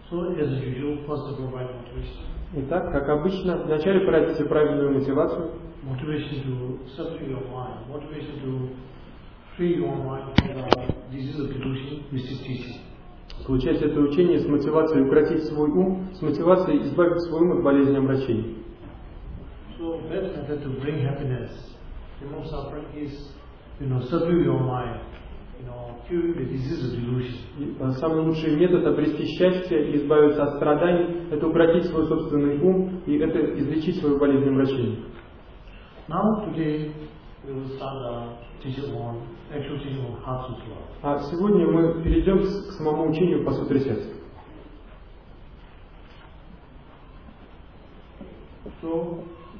Итак, как обычно, вначале пройдите правильную мотивацию. Motivation to subdue your mind, motivation to free your mind from the disease of delusion, mystic teaching. Получать это учение с мотивацией укротить свой ум, с мотивацией избавить свой ум от болезни омрачений. So best method to bring happiness, remove suffering is, subdue your mind, cure the disease of delusion. Самый лучший метод обрести счастье и избавиться от страданий – это укротить свой собственный ум и это излечить свою болезнь омрачений. Now today we will start actual teaching on Heart Sutra. А сегодня мы перейдем к самому учению по сутре сердца. So,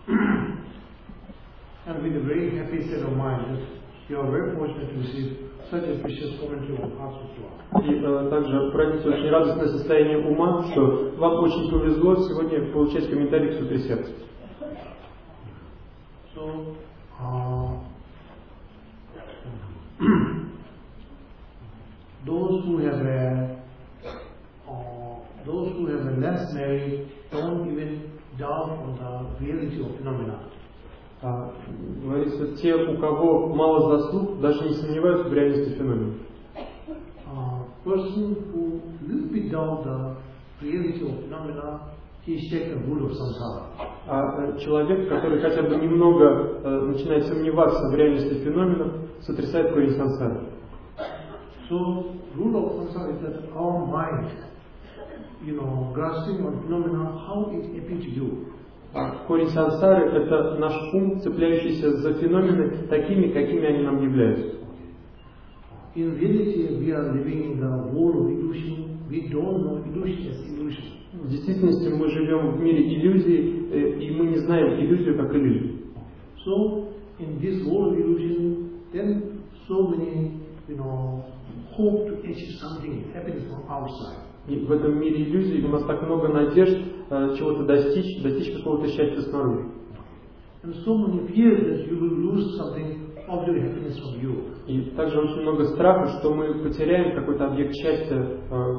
and with a very happy state of mind, you are very fortunate to receive such a precious commentary on Heart Sutra. И также пройдите очень радостное состояние ума, что вам очень повезло сегодня получать комментарий к сутре сердца. So, those who have a less merit don't even doubt on the reality of phenomena. Говорится, те, у кого мало заслуг, даже не сомневаются в реальности феномена. Person who little bit doubt the reality of phenomena, he is taken the rule of samsara. А человек, который хотя бы немного начинает сомневаться в реальности феномена, сотрясает корень сансары. So, rule of samsara is that our mind, grasping on phenomena, how it appears to you. Корень сансары – это наш ум, цепляющийся за феномены такими, какими они нам являются. In reality, we are living in the world of illusion. We don't know illusion as illusion. В действительности мы живем в мире иллюзий, и мы не знаем иллюзию как иллюзию. So, in this world of illusion, then so many, hope to achieve something, happiness from outside. И в этом мире иллюзий у нас так много надежд чего-то достичь какого-то счастья снаружи. And so many fears that you will lose something of your happiness from you. И также очень много страха, что мы потеряем какой-то объект счастья,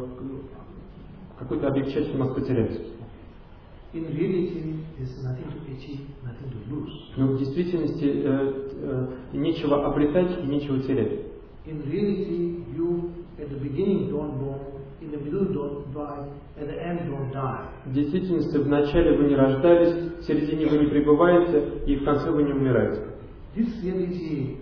у нас потеряется. In reality, there's nothing to achieve, nothing to lose. Но в действительности нечего обретать и нечего терять. In reality, you at the beginning don't born, in the middle don't die, at the end don't die. В действительности в начале вы не рождались, в середине вы не пребываете и в конце вы не умираете. This reality,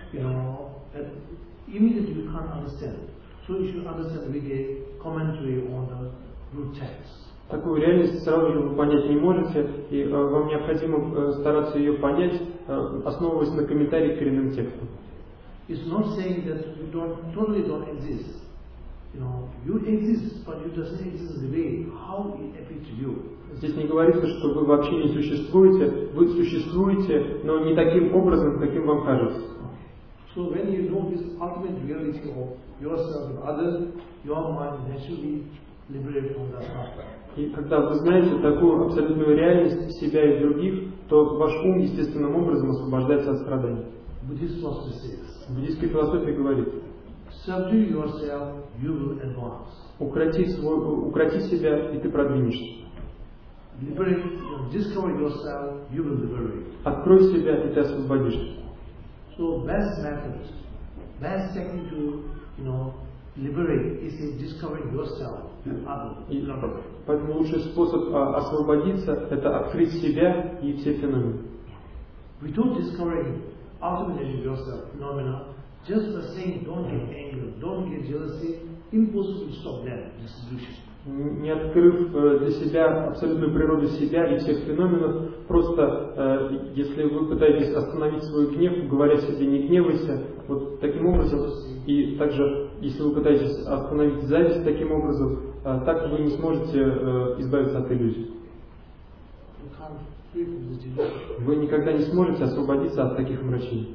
immediately you can't understand. So you should understand with a commentary on the root text. Такую реальность сразу же вы понять не можете, и вам необходимо стараться ее понять, основываясь на комментарии к коренным текстам. It's not saying that you totally don't exist. You exist, but you doesn't exist the way how it appears to you. Здесь не говорится, что вы вообще не существуете, вы существуете, но не таким образом, каким вам кажется. So when you know this ultimate reality of yourself and others, your mind naturally liberated from that suffering. И когда вы знаете такую абсолютную реальность себя и других, то ваш ум естественным образом освобождается от страданий. Буддийская философия говорит: subdue yourself, you will advance. Укроти себя, и ты продвинешься. Discover yourself, you will liberate. Открой себя, и ты освободишься. So best method, best technique to liberate is discovering yourself and others. Поэтому лучший способ освободиться – это открыть себя и все феномены. Without discovering ultimately yourself phenomena, just the saying, don't get anger, don't get jealousy, impossible to stop that distribution. Не открыв для себя абсолютную природу себя и всех феноменов, просто если вы пытаетесь остановить свой гнев, говоря себе «не гневайся», вот таким образом, и также если вы пытаетесь остановить зависть таким образом, так вы не сможете избавиться от иллюзий. Вы никогда не сможете освободиться от таких омрачений.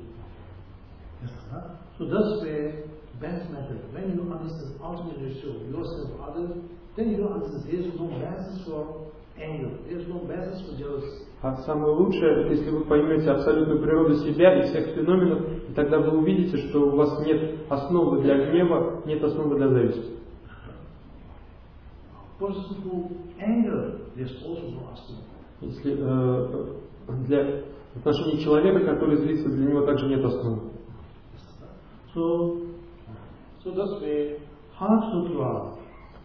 So that's the best method. When you understand ultimate issue of yourself and others, then you understand there is no basis for anger, there is no basis for jealousy. А самое лучшее, это если вы поймете абсолютную природу себя и всех феноменов, и тогда вы увидите, что у вас нет основы для гнева, нет основы для зависти. person who anger, there's also no asana. Если для отношения человека, который злится, для него также нет основы. So that's why Heart Sutra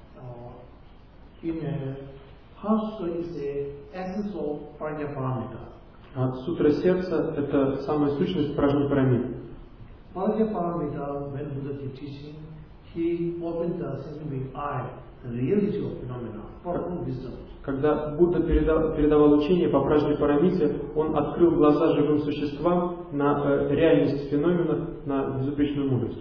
Heart Sutra is the essence of Prajnaparamita. Сутра сердца – это самая сущность Пражняпарамиты. Prajnaparamita, when Buddha is teaching, he opened the sensing eye, the reality of phenomena, profound wisdom. Когда Будда передавал учение по Пражняпарамите, он открыл глаза живым существам на реальность феномена, на безупречную мудрость.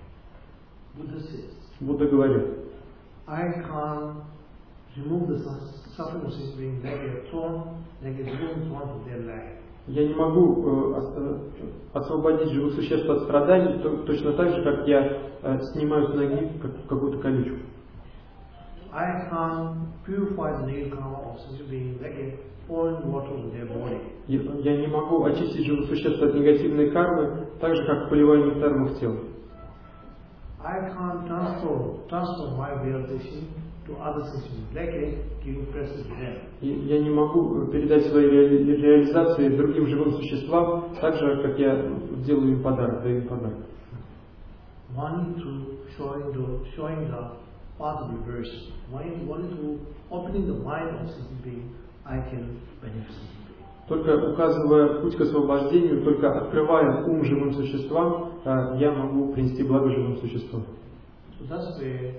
Будда говорит: I can't remove the suffering of suffering like a thorn, like a broken thorn from their life. Я не могу освободить живых существ от страданий точно так же, как я снимаю с ноги какую-то колючку. I can't purify the negative karma of such being like a pouring water in their body. Я не могу очистить живых существ от негативной кармы, так же, как поливаю нектаром их тело. I can't transfer my realization to other sensations, like a giving present to them. Я не могу передать свои реализации другим живым существам, так же, как я делаю им подарок, даю им подарок. One through showing the path of reverse, one through opening the mind of sentient being, I can benefit sentient being. Только указывая путь к освобождению, только открывая ум живым существам, я могу принести благо живым существам. So that's the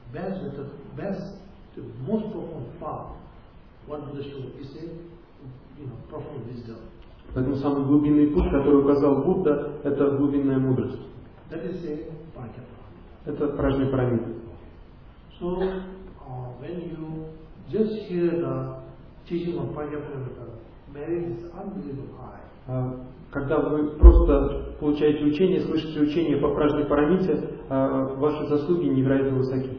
the most profound path. What Buddha showed is a profound wisdom. Поэтому самый глубинный путь, который указал Будда, это глубинная мудрость. That is a Prajnaparamita. Это Пражняпарамита. So when you just hear the teaching of Prajnaparamita, merit is unbelievably high. Когда вы просто получаете учение, слышите учение по Пражняпарамите, ваши заслуги невероятно высоки.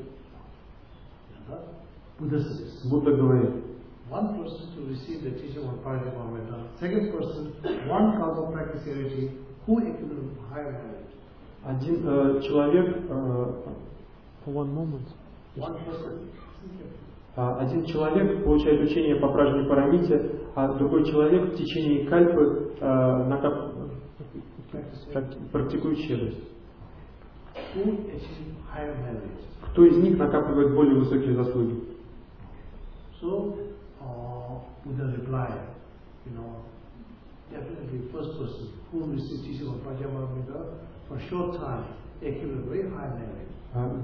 Будда говорит: one person to receive the teaching of Prajnaparamita, second person, one cause of practicality, who accumulates higher merit. Один человек, один человек получает учение по Пражняпарамите, а другой человек в течение кальпы практикует щедрость. Кто из них накапливает более высокие заслуги? So, Buddha replied, definitely first person who received teaching of Prajnaparamita for a short time, accumulate very high merit.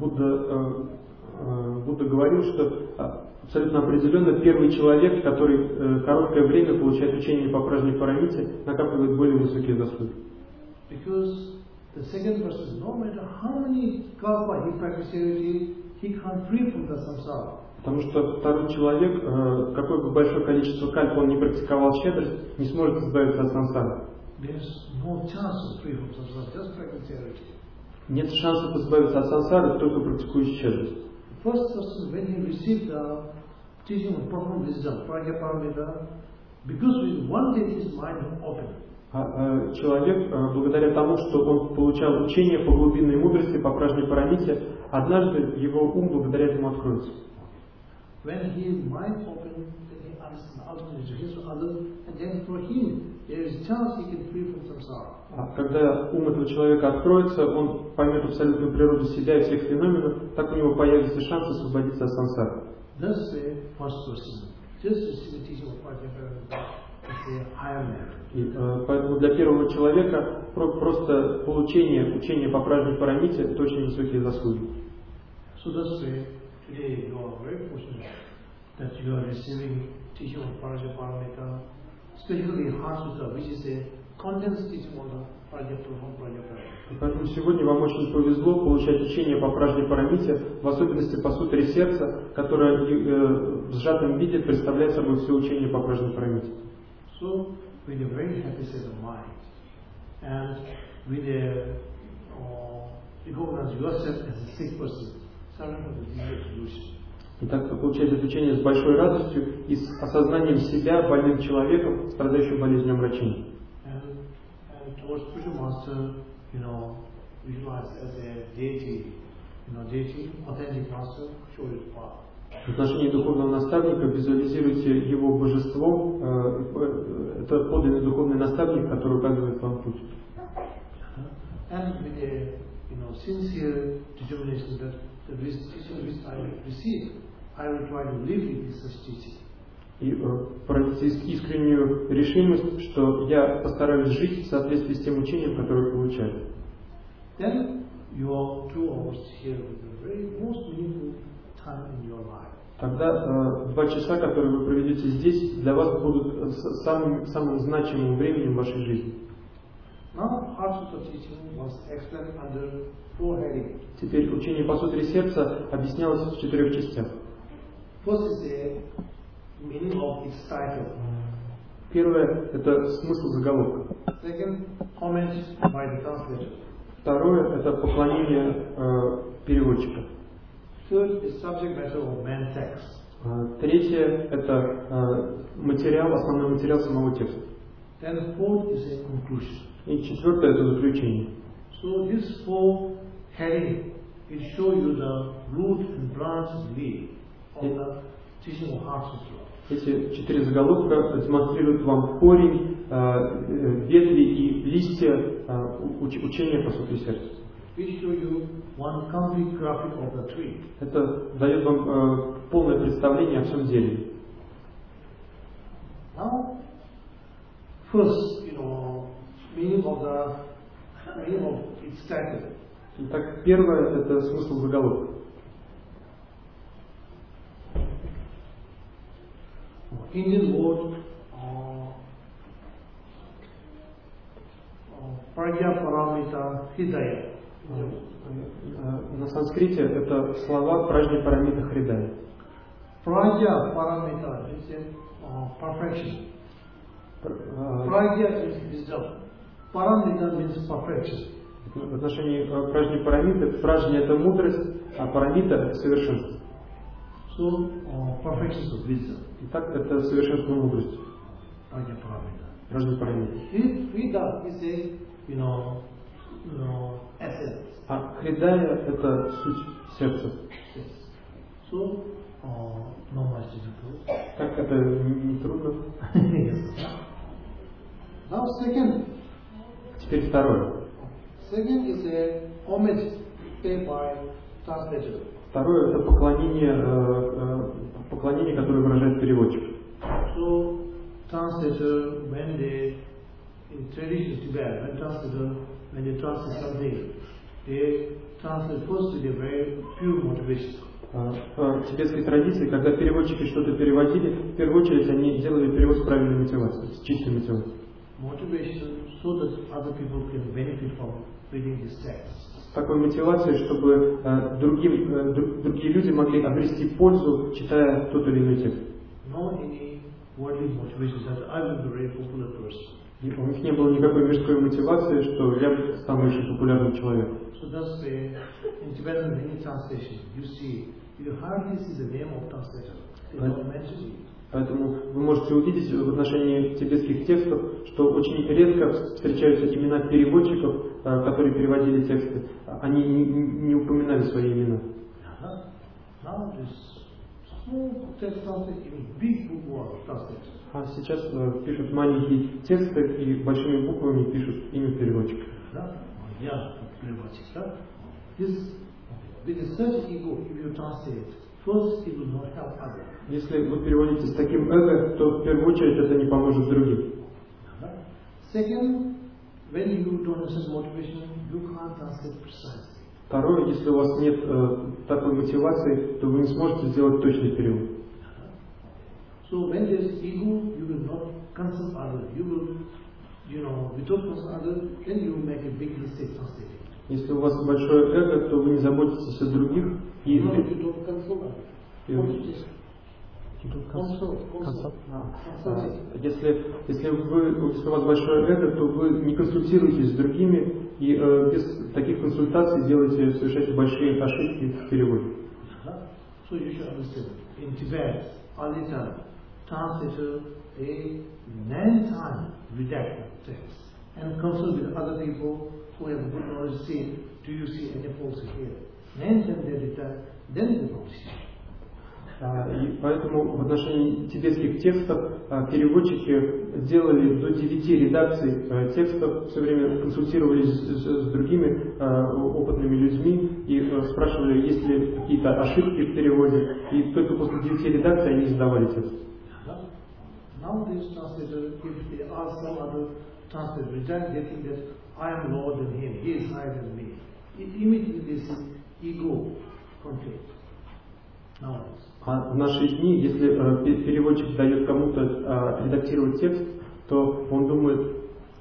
Будда говорил, что абсолютно определенно первый человек, который короткое время получает учение по Пражняпарамите, накапливает более высокие заслуги. Because the second person, no matter how many kalpa he practices, he can't free from the samsara. Потому что второй человек, какое бы большое количество кальп он не практиковал щедрость, не сможет избавиться от сансары. Нет шансов избавиться от сансары, только практикуя щедрость. Человек, благодаря тому, что он получал учение по глубинной мудрости, по Пражняпарамите, однажды его ум благодаря этому откроется. When his mind opens, then he understands the ultimate nature of others, and then for him there is a chance he can free from samsara. Когда ум этого человека откроется, он поймет абсолютную природу себя и всех феноменов, так у него появится шанс освободиться от сансары. Thus, the first person, just as the teaching of Prajnaparamita, is a higher merit. Поэтому для первого человека просто учение по Пражняпарамите это очень высокие заслуги. So thus, today you are very fortunate that you are receiving teaching of Prajnaparamita, especially Heart Sutra, which is a condensed teaching on the Prajnaparamita. Поэтому сегодня вам очень повезло получать учение по Пражняпарамите, в особенности по Сутре Сердца, которое в сжатом виде представляет собой все учение по Пражняпарамите. So, with a very happy state of mind, and with a recognize yourself as a sick person. Итак, вы получаете это учение с большой радостью и с осознанием себя больным человеком, страдающим болезнью омрачения. В отношении духовного наставника визуализируйте его божество, это подлинный духовный наставник, который указывает вам путь. And with a sincere determination that the teaching which I receive, I will try to live with such teaching. И проявите искреннюю решимость, что я постараюсь жить в соответствии с тем учением, которое получаю. Then your 2 hours here will be the very most meaningful time in your life. Тогда 2 часа, которые вы проведете здесь, для вас будут самым значимым временем в вашей жизни. Now, Heart Sutra teaching was explained under 4 headings. Теперь учение по сутре сердца объяснялось в 4 частях. First is the meaning of its title. Первое – это смысл заголовка. Second, comments by the translator. Второе – это поклонение переводчика. Third is subject matter of main text. Третье – это основной материал самого текста. Then fourth is a conclusion. И четвертое – это заключение. So these 4 headings will show you the root and branch leaf of the teaching of Heart Sutra. Эти 4 заголовка демонстрируют вам корень, ветви и листья учения по сутре сердца. Will show you one complete graphic of the tree. Это дает вам полное представление о всем дереве. Now, first, meaning of its title. Итак, первое – это смысл заголовка. Indian word Pragya Paramita Hridaya. На санскрите это слова Пражня Парамита Хридая. Pragya Paramita is perfection. Pragya is wisdom. Paramita means perfection. В отношении Пражни Парамиты, Пражня это мудрость, а Парамита это совершенство. So, perfection of wisdom. Итак, это совершенство мудрости. Pragya Paramita. Пражня Парамита. Hridaya is essence. А Хридая это суть сердца. So, no much difficult. Так это не трудно. Now second. Теперь второе. Second is a homage paid by translator. Второе это поклонение, которое выражает переводчик. So, translator, when they, in tradition Tibet, when they translate something, they translate first with a very pure motivation. В тибетской традиции, когда переводчики что-то переводили, в первую очередь они делали перевод с правильной мотивацией, с чистой мотивацией. Motivation so that other people can benefit from reading this text. С такой мотивацией, чтобы другие люди могли обрести пользу, читая тот или иной текст. No any worldly motivation that I will be a very popular person. И у них не было никакой мирской мотивации, что я стану очень популярным человеком. So that's in Tibetan many translations you see, you hardly see the name of translator. They don't mention it. Поэтому вы можете увидеть в отношении тибетских текстов, что очень редко встречаются имена переводчиков, которые переводили тексты. Они не упоминали свои имена. А сейчас пишут маленькие тексты и большими буквами пишут имя переводчика. Если вы переводите с таким эго, то в первую очередь это не поможет другим. Второе, если у вас нет такой мотивации, то вы не сможете сделать точный перевод. So when there is ego, you will not consult others. You will, without consult others, then you will make a big mistake translating. Если у вас большое эго, то вы не заботитесь о других и если у вас большое эго, то вы не консультируетесь с другими и без таких консультаций совершаете большие ошибки в переводе. So you should understand. In Tibet, early time, translator they many times redact the text and consult with other people who have good knowledge. See, do you see any faults here? Many times they redact, then they don't see. И поэтому в отношении тибетских текстов переводчики делали до 9 редакций текстов, все время консультировались с другими опытными людьми и спрашивали, есть ли какие-то ошибки в переводе, и только после 9 редакций они издавали текст. Now this translator, if they ask some other translator, they think that I am lower than him, he is higher than me. Immediately this ego conflict. Nowadays. А в наши дни, если переводчик дает кому-то редактировать текст, то он думает,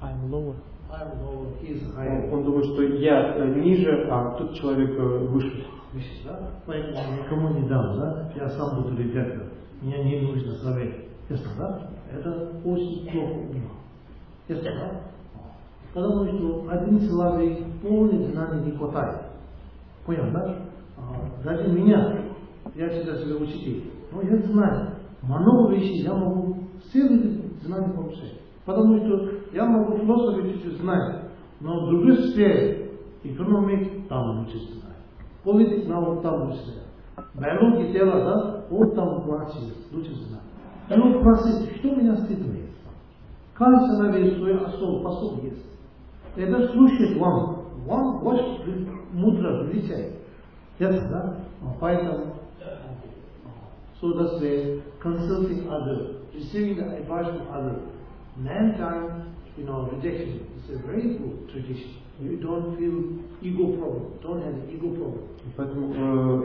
он думает, что я ниже, а тот человек выше. Да? Поэтому я никому не дам, да? Я сам буду редактор. Мне не нужно совет. Ясно, да? Это очень плохо у него. Ясно, да? Потому что один человек полный знаний не хватает. Понял, да? Даже меня, я всегда себя учитель. Но я знаю, много вещей я могу все знания получать. Потому что я могу философию чуть-чуть знать, но в другой сфере, экономик там лучше знаю. Политик наук там лучше знаю. Биология тела, да, вот там лучше знаю. И он просит, что меня стыдит? Каждый человек свой посол есть. Это слушает вам очень мудро величает. Ясно, да? Поэтому, so that's why consulting others, receiving the advice from others, mankind, rejection is a very good tradition. You don't feel ego problem, don't have an ego problem. Поэтому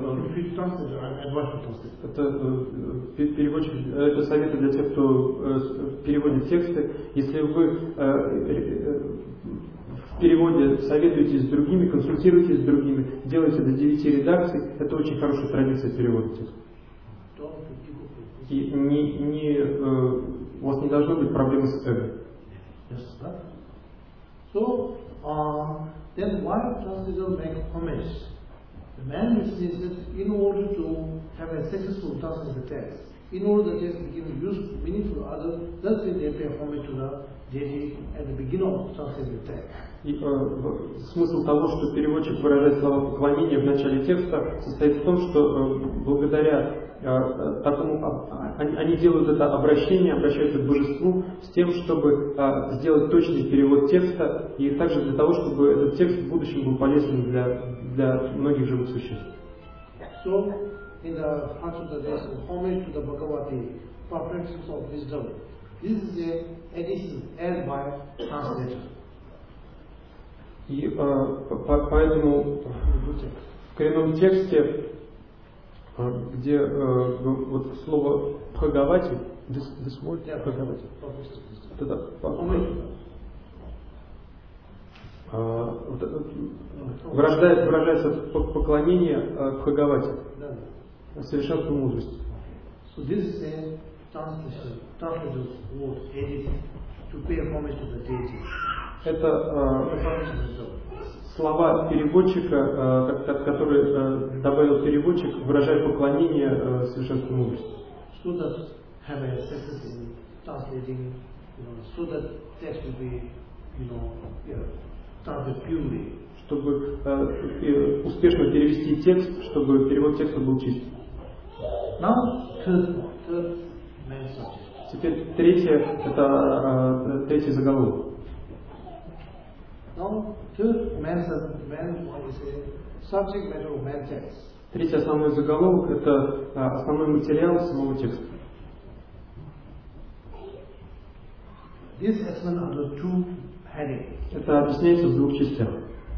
это советы для тех, кто переводит тексты. Если вы в переводе советуетесь с другими, консультируетесь с другими, делаете до 9 редакций, это очень хорошая традиция перевода текста. И у вас не должно быть проблемы с эго. So, then why translator make homage? The man says that in order to have a successful translation text, in order that text become useful, meaningful to others, that's why they pay homage to the deity at the beginning of translating the text. И смысл того, что переводчик выражает слова поклонения в начале текста, состоит в том, что благодаря такому они делают это обращение, обращаются к божеству с тем, чтобы сделать точный перевод текста, и также для того, чтобы этот текст в будущем был полезен для многих живых существ. So, in the heart of the day, homage to the Bhagavati, perfections of wisdom. This is a edition added by translator. И поэтому в коренном тексте, где вот слово Бхагавати, this word, Бхагавати, выражается поклонение Бхагавати, совершенству мудрости. So this is a translator's word, editing, to pay homage to the deity. Это слова переводчика, который добавил переводчик, выражает поклонение совершенству мудрости. So that have a success in translating, so that text will be, translated purely. Чтобы успешно перевести текст, чтобы перевод текста был чистым. Now, third main subject. Теперь третий заголовок. Now, third main one is a subject matter of main text. Третий основной заголовок – это основной материал самого текста. This is explained under two headings. Это объясняется в двух частях.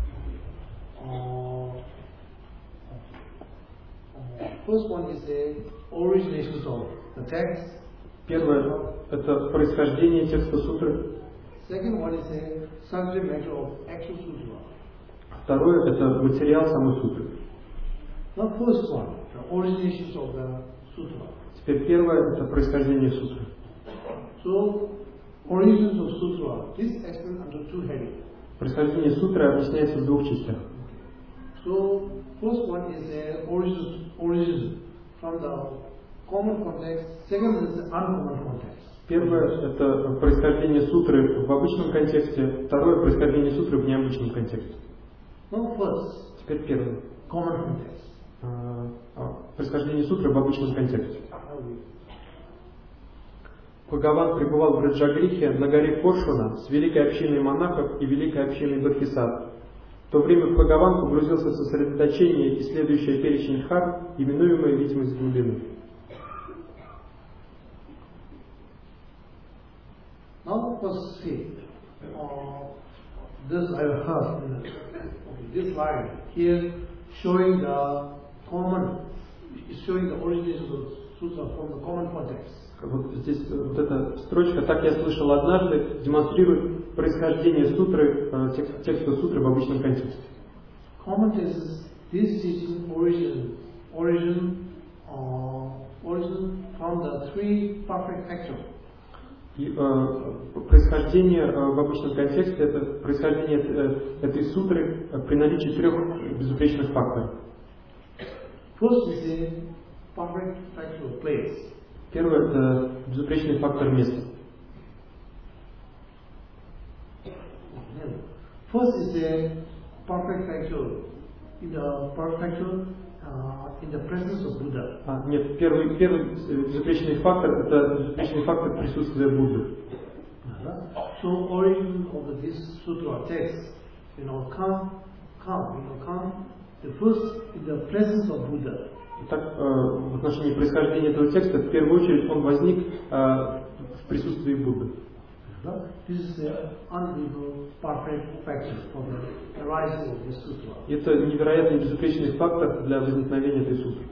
First one is the origination of the text. Первое – это происхождение текста сутры. Second one is a subject matter of actual sutra. Второе – это материал самой сутры. Now first one, the origination of the sutra. Теперь первое – это происхождение сутры. So, origins of sutra, this is explained under two headings. Происхождение сутры объясняется в двух частях. So, first one is a origin from the common context. Second is the uncommon context. Первое – это происхождение сутры в обычном контексте. Второе – происхождение сутры в необычном контексте. Now first, Теперь первое. common context. происхождение сутры в обычном контексте. Бхагаван пребывал в Раджагрихе на горе Коршуна с великой общиной монахов и великой общиной бодхисаттв. В то время Бхагаван погрузился в сосредоточение и следующий перечень дхарм, именуемая видимость глубины. Now let's see. This I have heard. This line here showing the origination of sutra from the common context. Вот здесь вот эта строчка, так я слышал однажды, демонстрирует происхождение сутры, текста сутры в обычном контексте. Common text is this teaching origin from the three perfect actions. И происхождение в обычном контексте это происхождение этой сутры при наличии трех безупречных факторов. First is a perfect factual place. Первый это безупречный фактор места. First is a perfect factual in the presence of Buddha. Нет, первый безупречный фактор это безупречный фактор присутствия Будды. So origin of this sutra text, come. The first in the presence of Buddha. Итак, в отношении происхождения этого текста, в первую очередь, он возник в присутствии Будды. This is the unbelievable perfect factor for the arising of this sutra. Это невероятный безупречный фактор для возникновения этой сутры.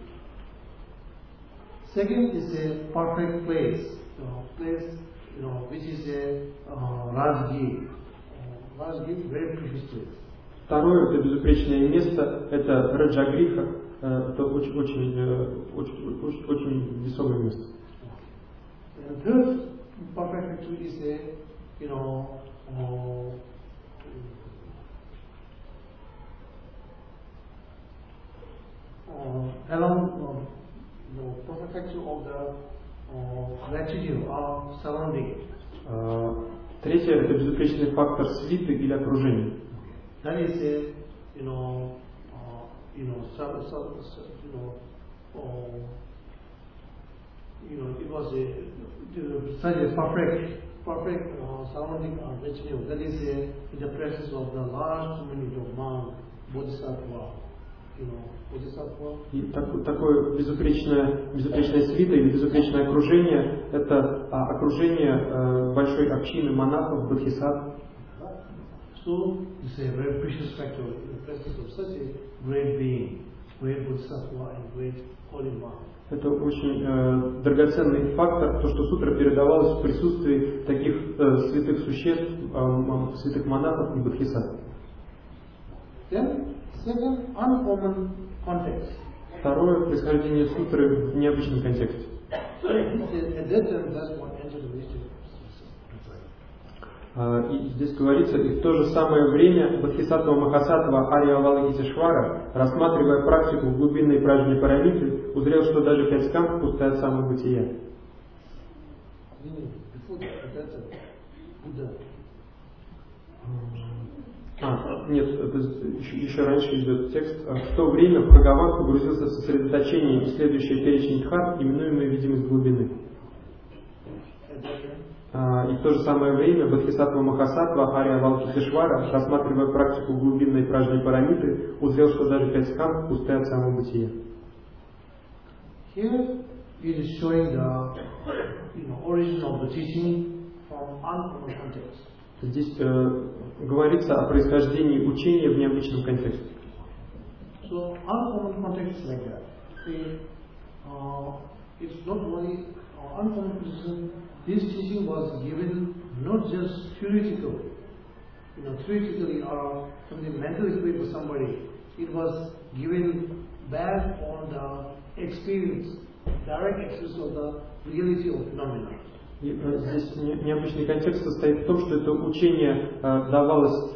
Second is a perfect place, which is a Rajgi. Rajgi, very precious place. Второе, это безупречное место, это Раджагриха, это очень весомое место. And third perfect factor is a, perfect factor of the latitude of surrounding. Третье, это безупречный фактор свиты или окружения. That is a, it was such a perfect surrounding latitude. That is in the presence of the large community of monks, bodhisattva. И такое безупречная свита или безупречное окружение – это окружение большой общины монахов, бодхисаттв. So it's a very precious factor in the presence of such a great being, great bodhisattva and great holy monk. Это очень драгоценный фактор, то, что сутра передавалась в присутствии таких святых существ, святых монахов и бодхисаттв. Then, second, uncommon context. Второе, происхождение сутры в необычном контексте. И здесь говорится, и в то же самое время Бодхисаттва Махасаттва Ария Авалокитешвара, рассматривая практику в глубинной пражне парамиты, узрел, что даже 5 скандх пусты от самого бытия. Нет, это еще раньше идет текст. В то время Бхагаван погрузился в сосредоточение и следующий перечень дхарм, именуемый видимость глубины. И в то же самое время Бодхисаттва Махасаттва Ария Авалокитешвара, рассматривая практику глубинной пражни парамиты, узрел, что даже 5 скандх пусты от самого бытия. Here it is showing the origin of the teaching from uncommon context. Здесь говорится о происхождении учения в необычном контексте. So uncommon context is like that. See, it's not only uncommon context. This teaching was given not just theoretically, theoretically or something mentally equipped for somebody. It was given back on the experience, direct experience of the reality of phenomena. И здесь необычный контекст состоит в том, что это учение давалось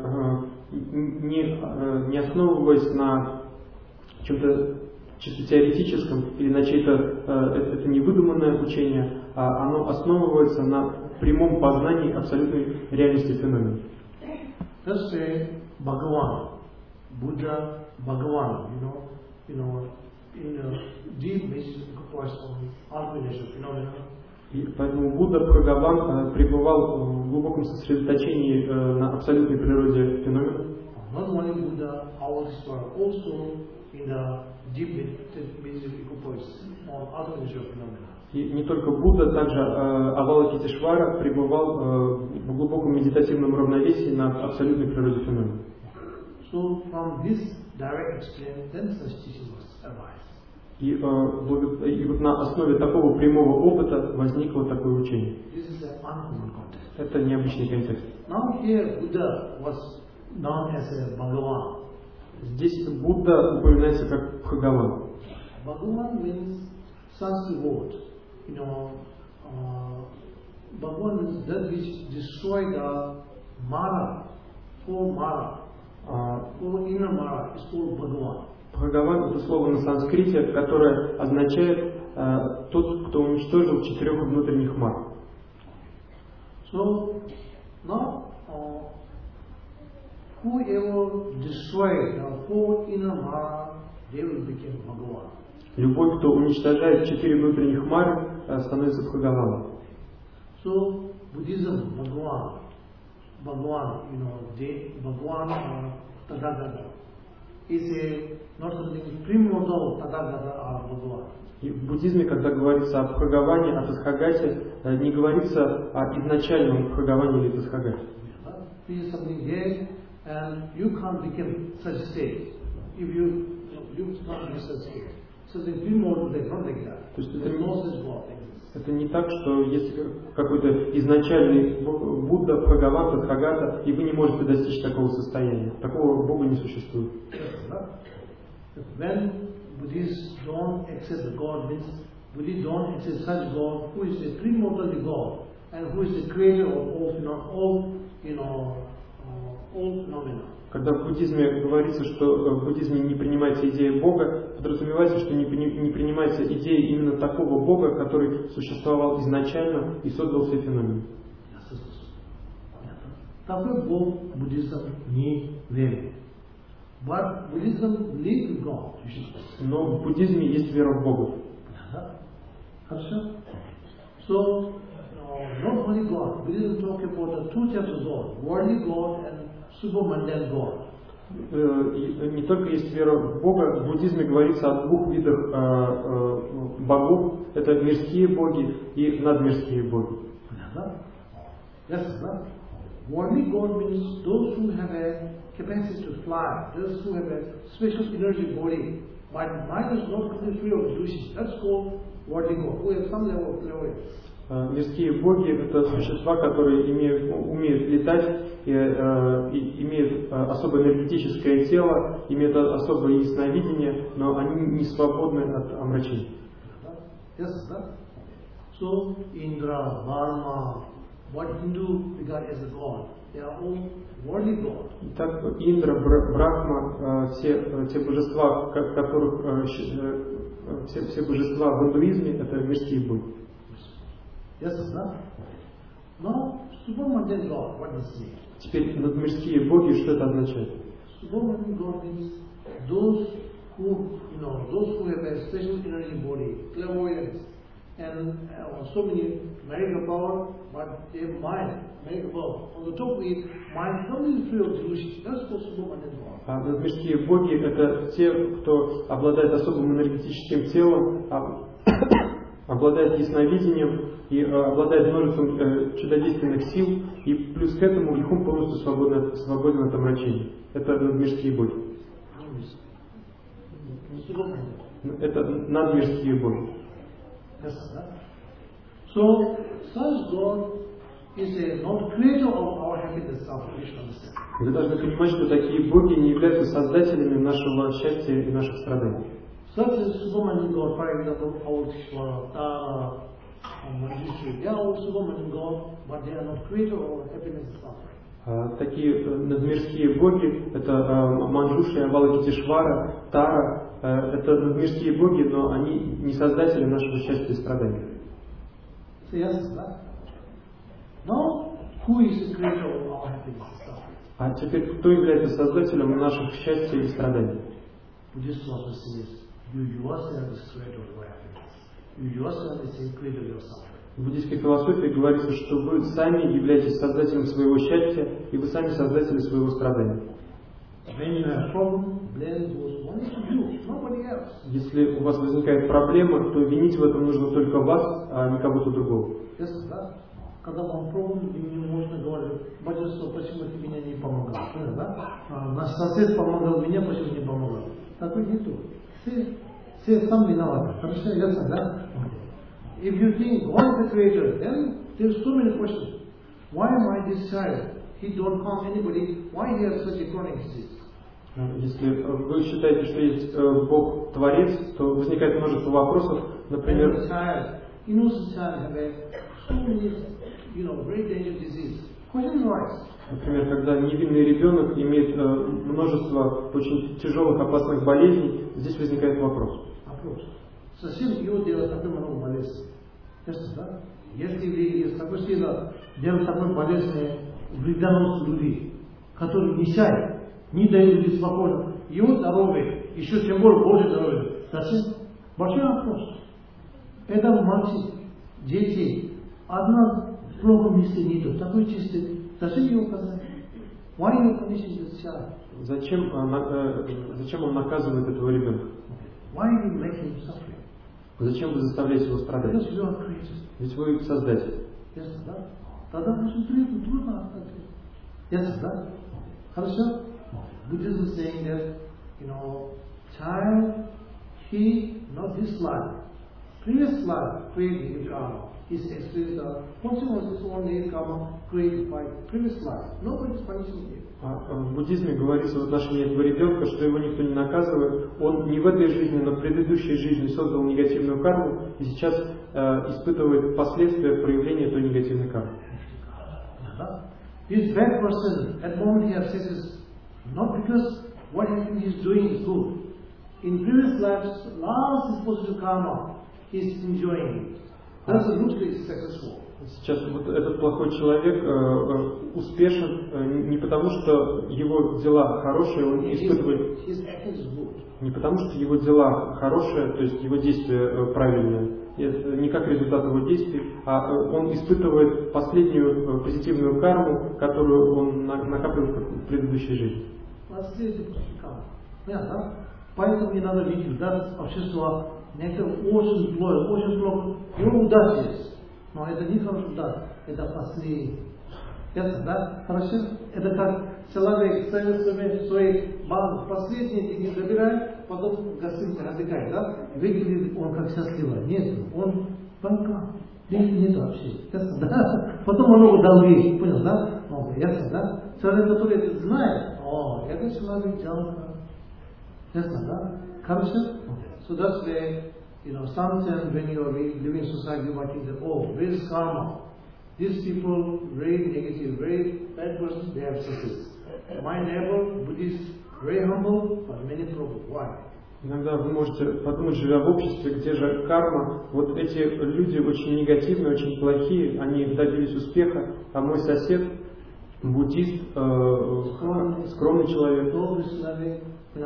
не основываясь на чем-то чисто теоретическом или на чьей-то, это не выдуманное учение, а оно основывается на прямом познании абсолютной реальности феномена. Just say Bhagavan, Buddha, Bhagavan, in deep metaphysical course on ultimate nature phenomena. И поэтому Будда Бхагаван пребывал в глубоком сосредоточении на абсолютной природе феномена. Not only Buddha, Avalokiteshvara also in the deep metaphysical course on ultimate nature phenomena. И не только Будда, также Авалокитешвара пребывал в глубоком медитативном равновесии на абсолютной природе феномена. So from this direct experience, then such teaching was arise. И вот на основе такого прямого опыта возникло такое учение. This is an uncommon context. Это необычный контекст. Now here Buddha was known as a Bhagavan. Здесь Будда упоминается как Бхагаван. Bhagavan means Sanskrit word. Bhagavan means that which destroyed the Mara, four Mara, four inner Mara is called Bhagavan. Бхагаван — это слово на санскрите, которое означает тот, кто уничтожил 4 внутренних мар. So now whoever destroyed the four inner Mara, they will become Bhagavan. Любой, кто уничтожает 4 внутренних мары, становится Бхагаваном. So Buddhism, Bhagavan, Bhagavan Tathagata is not something primordial Tathagata or Bhagavan. И в буддизме, когда говорится о Бхагаване, о Тадхагате, не говорится о изначальном Бхагаване или Тадхагате. This is something there, and you can't become such a state if you can't be such a state. So the primordial, they not like that. То есть это не так, что есть какой-то изначальный Будда, Бхагаван, Тадхагата, и вы не можете достичь такого состояния. Такого Бога не существует. When Buddhists don't accept the God, means Buddhists don't accept such God who is a primordial God and who is the creator of all phenomena. Когда в буддизме говорится, что в буддизме не принимается идея Бога, подразумевается, что не принимается идея именно такого Бога, который существовал изначально и создал все феномены. Такой Бог буддизм не верит. But Buddhism believes in God. Но в буддизме есть вера в Бога. Хорошо? So, not only God. Buddhism talks about the two types of God: worldly God and supermundane God. Не только есть вера в Бога, в буддизме говорится о двух видах богов. Это мирские боги и надмирские боги. Yes, worldly God means those who have a capacity to fly, those who have a special energy body, but mind is not completely free of illusion. That's called worldly God, who have some level of clairvoyance. Мирские боги — это существа, которые умеют летать, имеют особое энергетическое тело, имеют особое ясновидение, но они не свободны от омрачений. Yes, so Indra, Varma, what Hindu regard as a god, they are all worldly gods. Итак, Индра, Брахма, все божества, все божества в индуизме — это мирские боги. Yes, now, supermundane God, what does it mean? Теперь надмирские боги, что это означает? Supermundane God means those who have a special energy body, clairvoyance, and so many magical power, but their mind, magical power. On the top of it, mind completely free of delusion. That's called supermundane God. А надмирские боги — это те, кто обладает особым энергетическим телом, обладает ясновидением и обладает множеством чудодейственных сил, и плюс к этому их ум полностью свободен от омрачений. Это надмирские боги. Это надмирские боги. So, such God is not creator of our happiness, salvation. Вы должны понимать, что такие боги не являются создателями нашего счастья и наших страданий. Such as supermundane God, for example, Avalokiteshvara, Tara, Manjushri, they are all supermundane God, but they are not creator of happiness and suffering. Такие надмирские боги — это Манджушри, Авалокитешвара, Тара. Это надмирские боги, но они не создатели нашего счастья и страданий. So yes, now, who is the creator of our happiness and suffering? А теперь, кто является создателем наших счастья и страданий? Buddhist philosophy says you yourself is creator of your happiness. You yourself is the creator of your suffering. В буддийской философии говорится, что вы сами являетесь создателем своего счастья, и вы сами создатели своего страдания. When you have problem, blame goes only to you, nobody else. Если у вас возникает проблема, то винить в этом нужно только вас, а не кого-то другого. Yes, да? Когда вам проблема, не можно говорить, батюшка, почему ты меня не помогал? Да? Наш сосед помогал мне, почему не помогал? Такой нету. Все сам виноваты. Хорошо, ясно, да? If you think God is the creator, then there are so many questions. Why am I this child? He don't harm anybody. Why he has such a chronic disease? Если вы считаете, что есть Бог Творец, то возникает множество вопросов. Например, innocent child have so many, very dangerous disease. Question arise. Например, когда невинный ребенок имеет множество очень тяжелых, опасных болезней, здесь возникает вопрос. Совсем его делать такой много болезней. Да? Если есть такой сила делать такой болезнь вредонос людей, которые мешают, не дают людям спокойно, его здоровье, еще тем более Божье здоровье. Зачем? Большой вопрос. Это мальчик, дети, одна в плохом месте нету, такой чистый. Зачем его казать? Why you punishing this child? Зачем он наказывает этого ребенка? Why you make him suffer? Зачем вы заставляете его страдать? Ведь вы создатель. Ясно, да? Тогда очень трудно отдать. Ясно, да? Хорошо? Buddhism is saying that, child, he, not this life, previous life created karma. His experience of consequences only karma created by previous life. Nobody is punishing him. В буддизме говорится в отношении этого ребенка, что его никто не наказывает. Он не в этой жизни, но в предыдущей жизни создал негативную карму и сейчас испытывает последствия проявления той негативной кармы. This bad person, at the moment he has success, not because what he's doing is good. In previous lives, last is positive karma, he's enjoying it. That's the root is successful. Сейчас вот этот плохой человек успешен не потому, что его дела хорошие, он испытывает, не потому, что его дела хорошие, то есть его действия правильные, не как результат его действий, а он испытывает последнюю позитивную карму, которую он накапливал в предыдущей жизни. Поэтому не надо видеть, да, общество некоторые очень плохо, его удача есть. Но это не хорошо, да, это последний. Ясно, да? Хорошо? Это как человек свои последние деньги забирает, потом в гостинице отдыхает, да? Выглядит он как счастливый. Нет, он банкрот. Денег нет вообще. Ясно, да? Потом он много долги. Понял, да? Ясно, да? Человек, который это знает, это человек жалко. Ясно, да? Хорошо? So that's why, sometimes when you are living in society, you might think that, where is karma? These people, very negative, very bad persons, they have success. My neighbor, Buddhist, very humble, but many problems. Why? Иногда вы можете подумать, живя в обществе, где же карма, вот эти люди очень негативные, очень плохие, они добились успеха, а мой сосед, буддист, скромный человек, добрый человек,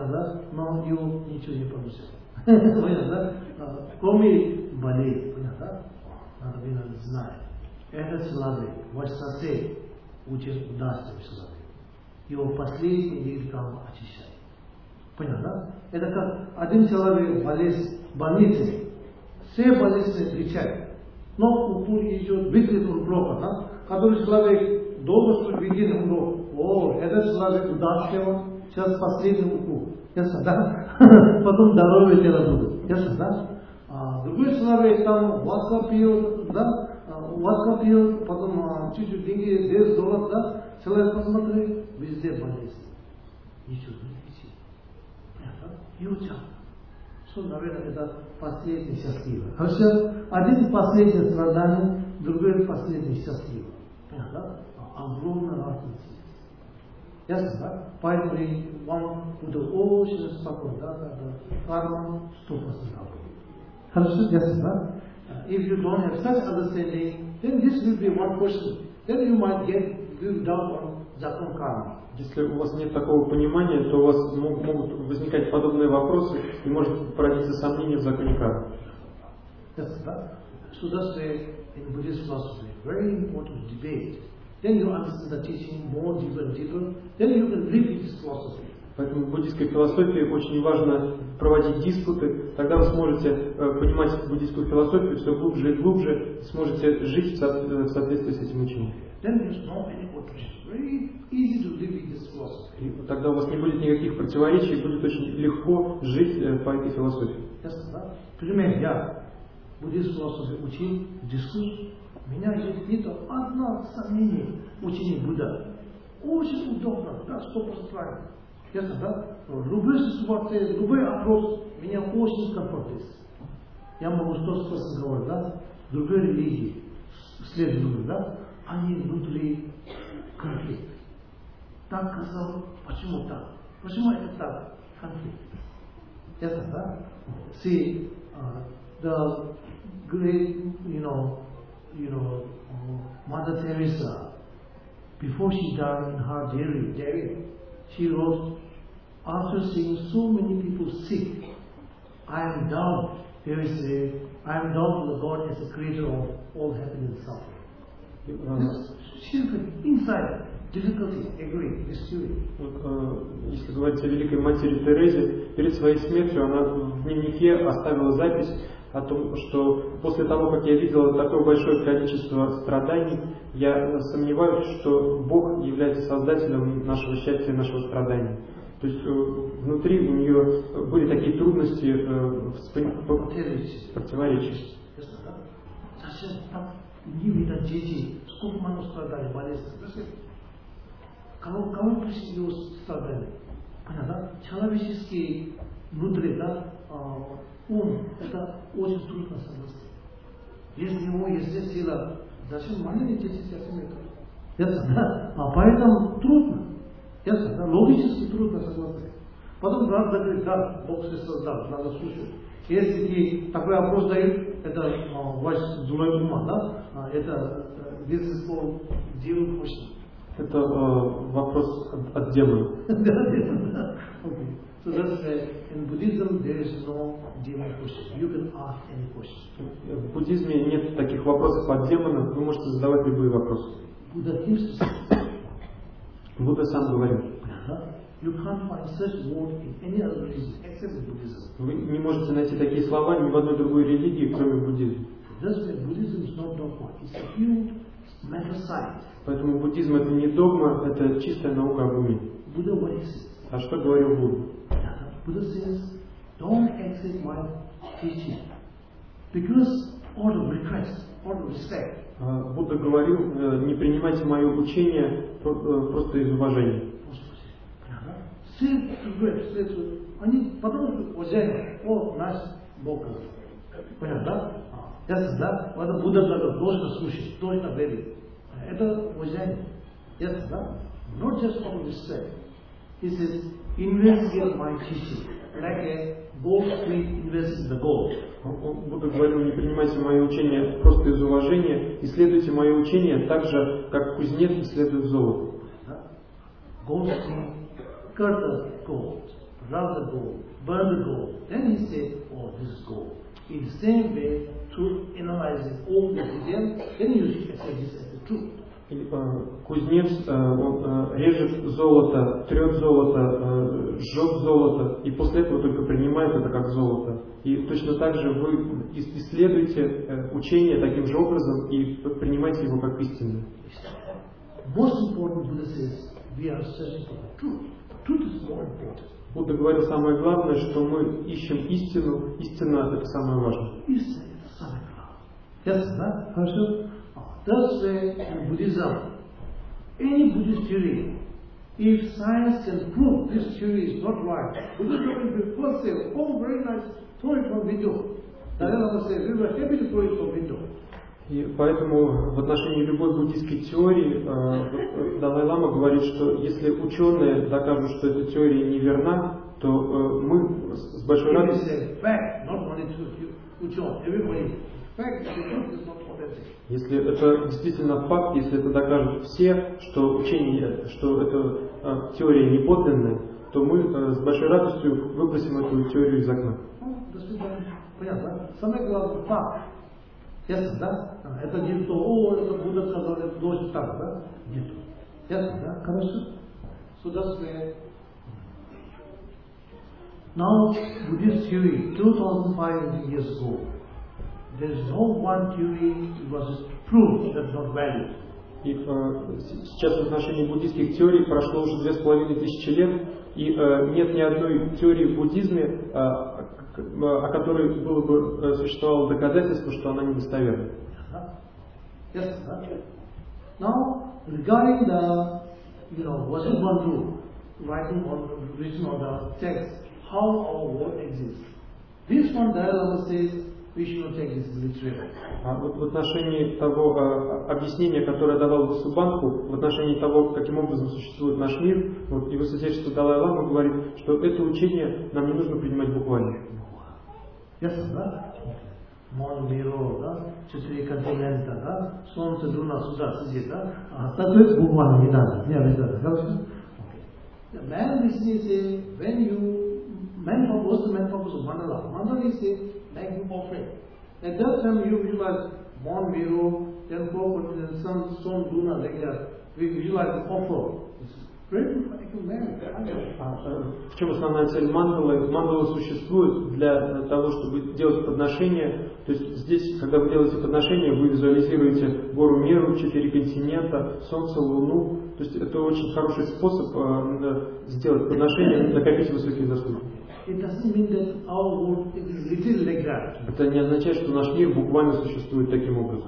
но его ничего не получится. Понятно, да? Кроме болезнь, понятно, да? Надо знать. Этот человек, ваш сосед, очень удачный человек. Его последний день карма очищает. Понятно, да? Это как один человек в больнице, все болезни встречает. Но упор идет, выглядит он плохо, да? Который человек долго видит, он говорит, этот человек удачливый, сейчас последний укол. Ясно, да? Потом здоровье тело будет. Ясно, да? Другой человек там водка пьет, да? Водка пьет, потом чуть-чуть деньги, $10, да? Человек посмотрит, везде болезнь. Ничего не лечит. Понятно? И учат. Что, наверное, это последний счастливый. Хорошо? Один последний страдание, другой последний счастливый. Понятно? Огромная разница. Ясно, да? Поэтому вам будет очень спокойно, да? Карма 100% работает. Хорошо, ясно, да? If you don't have such understanding, then this will be one question. Then you might give doubt on закон кармы. Если у вас нет такого понимания, то у вас могут возникать подобные вопросы и может породиться сомнение в законе кармы. So that's why in Buddhist philosophy, very important debate. Then you understand the teaching more deeper and deeper. Then you can live with this philosophy. Поэтому в буддийской философии очень важно проводить диспуты, тогда вы сможете понимать буддийскую философию все глубже и глубже, и сможете жить в соответствии с этим учением. И тогда у вас не будет никаких противоречий, будет очень легко жить по этой философии. Пример, я буддийскую философию учил, дискуссию. У меня есть где-то одно сомнение учения Будда. Очень удобно, да, 100% правильно. Ясно, да? Любые ситуации, любой опрос меня очень комфортно. Я могу 100% говорить, да? Другие религии, следователи, да? Они внутри конфликт. Так казалось, почему так? Почему это так? Конфликт. Ясно, да? See, the great, Mother Teresa, before she died in her diary, she wrote, after seeing so many people sick, I am down. There is I am down to the God as the creator of all happiness and suffering. She's inside difficulty, agree, dispute. Если говорить о великой матери Терезе, перед своей смертью она в дневнике оставила запись о том, что после того, как я видела такое большое количество страданий, я сомневаюсь, что Бог является создателем нашего счастья и нашего страдания. То есть внутри у нее были такие трудности, противоречия. Зачем так не видно дети, сколько мы страдали, болезни? Кого пришли его страдания? Понятно? Человеческий внутри, да, ум, это очень трудно согласиться. Если у него есть сила, зачем маленькие дети совсем это? Ясно, да? А поэтому трудно. Ясно, да? Логически трудно согласиться. Потом надо говорить, да, Бог все создал, надо слушать. Если такой вопрос дают, это ваш злой ума, да? Это this is called demon question. Это вопрос от демона. Okay. So that's why in Buddhism there is no demon question. You can ask any question. В буддизме нет таких вопросов от демона, вы можете задавать любые вопросы. Будда сам говорил. You can't find such word in any other religion except in Buddhism. Вы не можете найти такие слова ни в одной другой религии, кроме буддизма. That's why Buddhism is not dogma. It's a pure mental science. Поэтому буддизм это не догма, это чистая наука об уме. Buddha what he says? А что говорил Будда? Buddha says, don't accept my teaching because out of request, out of respect. Будда говорил, не принимайте мое учение просто из уважения. Они потом уважают, наш Бог. Понятно, да? Ясно, да? Это Будда должен слушать, должен верить. Это уважение. Ясно, да? Not just out of respect. He says, investigate my teaching, like a goldsmith invests in the gold. Будда говорил, не принимайте мое учение просто из уважения, исследуйте мое учение так же, как кузнец исследует золото. Goldsmith cut the gold, rub the gold, burn the gold. Then he said, oh, this is gold. In the same way, through analyzing all the details, then you should accept this as the truth. Кузнец, он режет золото, трет золото, жжет золото, и после этого только принимает это как золото. И точно так же вы исследуете учение таким же образом и принимаете его как истину. Будда говорил, самое главное, что мы ищем истину, истина это самое важное. Истина это самое главное. Ясно, да? Хорошо? That's why in Buddhism, any Buddhist theory, if science can prove this theory is not right, Buddhism will be first say, oh, very nice, throw it from window. Dalai Lama says, we were happy to throw it from window. И поэтому в отношении любой буддийской теории Далай-лама говорит, что если ученые докажут, что эта теория неверна, то мы с большой радостью... Если это действительно факт, если это докажут все, что учение, что эта теория не подлинная, то мы с большой радостью выбросим эту теорию из окна. Понятно? Самое главное факт. Ясно, да? Это не то, это Будда сказал, это дождь так, да? Нет. Ясно, да? Хорошо? So that's where now Buddhist theory 2,500 years ago, there is no one theory was proved that's not valid. И сейчас в отношении буддийских теорий прошло уже 2500 лет, и нет ни одной теории в буддизме, о которой было бы существовало доказательство, что она недостоверна. Yes, now regarding the Vasubandhu written on the text, how our world exists. This one Dalai Lama says we should not take this literally. В отношении того объяснения, которое давал Васубандху, в отношении того, каким образом существует наш мир, вот его святейшество Далай Лама говорит, что это учение нам не нужно принимать буквально. Ясно, да? Мон, миро, да? 4 континента, да? Солнце, луна, сюда сидит, да? Так это буквально не надо, не обязательно, хорошо? The man listening say, when you, what's the main purpose of mandala? Mandala is a making offering. At that time you visualize Mon, miro, then 4 continents, sun, stone, luna, like that. We visualize the offer. В чем основная цель мандалы? Мандала существует для того, чтобы делать подношения. То есть здесь, когда вы делаете подношения, вы визуализируете гору Меру, 4 континента, Солнце, Луну. То есть это очень хороший способ сделать подношения, накопить высокие заслуги. Это не означает, что наш мир буквально существует таким образом.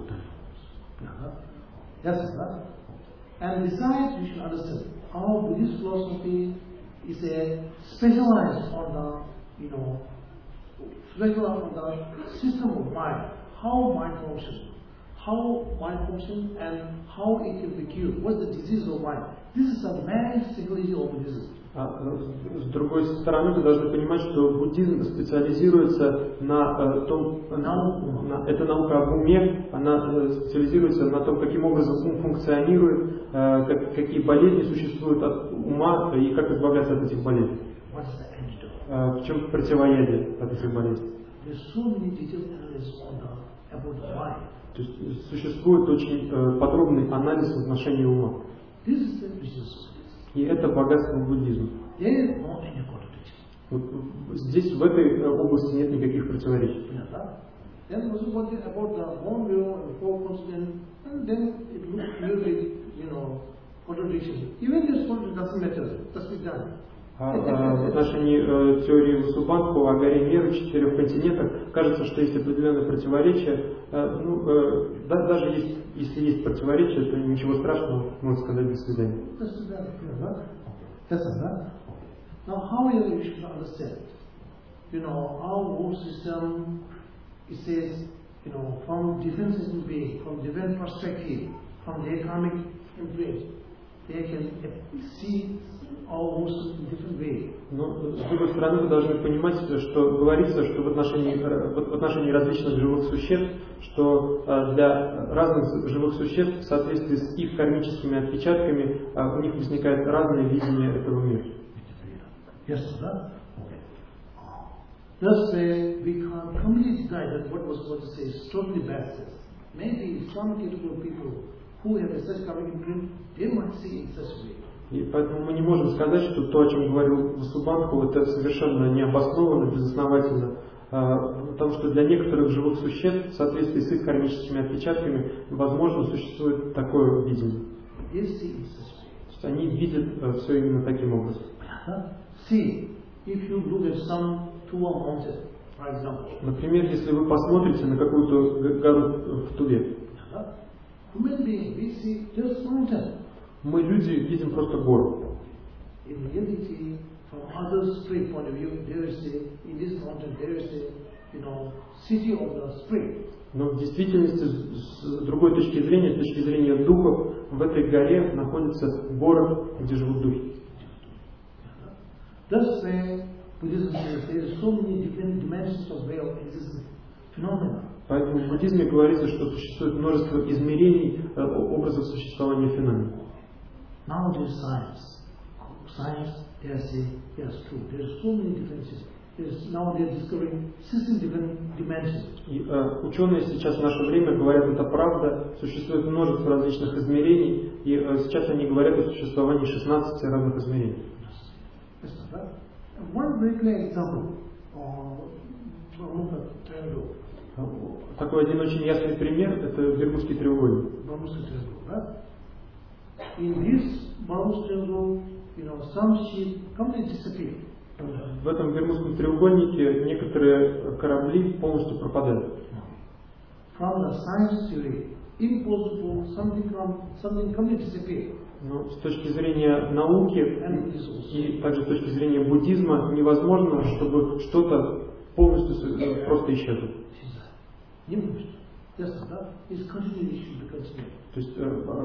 And besides, we should understand our Buddhist philosophy is a specialized on the, specialized on the system of mind, how mind functions, and how it can be cured. What's the disease of mind? This is a main psychology of Buddhism. С другой стороны, вы должны понимать, что буддизм специализируется на том, это наука об уме, она специализируется на том, каким образом ум функционирует, какие болезни существуют от ума и как избавляться от этих болезней. В чем противоядие от этих болезней? То есть существует очень подробный анализ в отношении ума. И это богатство буддизма. Вот здесь, в этой области, нет никаких противоречий. В отношении теории Васубандху о горе Меру, 4 континентах, кажется, что есть определенное противоречие. Даже если есть противоречие, то ничего страшного, можно сказать, до свидания. Now, however, you should understand, our world system, it says, from different system being, from different perspective, from the economic influence, they can see our world system in different way. Но, с другой стороны, вы должны понимать, что говорится, что в отношении различных живых существ, что для разных живых существ в соответствии с их кармическими отпечатками у них возникает разное видение этого мира. Yes, sir. Thus, we can't completely deny that what was supposed to say is totally bad sense. Maybe some category of people who have such karmic imprint, they might see in such way. И поэтому мы не можем сказать, что то, о чем говорил Васубандху, это совершенно необоснованно, безосновательно, потому что для некоторых живых существ, в соответствии с их кармическими отпечатками, возможно, существует такое видение. То есть они видят все именно таким образом. See, if you look at some Tuva mountain, for example. Например, если вы посмотрите на какую-то гору в Туве. Human being, we see just mountain. Мы, люди, видим просто гору. In reality, from other street point of view, there is in this mountain there is city of the spirit. Но в действительности, с другой точки зрения, с точки зрения духов, в этой горе находится город, где живут духи. Thus, Buddhism says there are so many different dimensions of way of existence, phenomena. Поэтому в буддизме говорится, что существует множество измерений образов существования феномена. Now there is science, they are saying, yes, true. There are so many differences. Now they are discovering 16 different dimensions. И ученые сейчас в наше время говорят, это правда, существует множество различных измерений, и сейчас они говорят о существовании 16 разных измерений. Yes, sir. One very clear example. Такой один очень ясный пример – это Бермудский треугольник. In this Bermuda triangle, some sheep completely disappear. В этом Бермудском треугольнике некоторые корабли полностью пропадают. From the science theory, impossible something completely disappear. Но с точки зрения науки и также с точки зрения буддизма невозможно, чтобы что-то полностью просто исчезло. То есть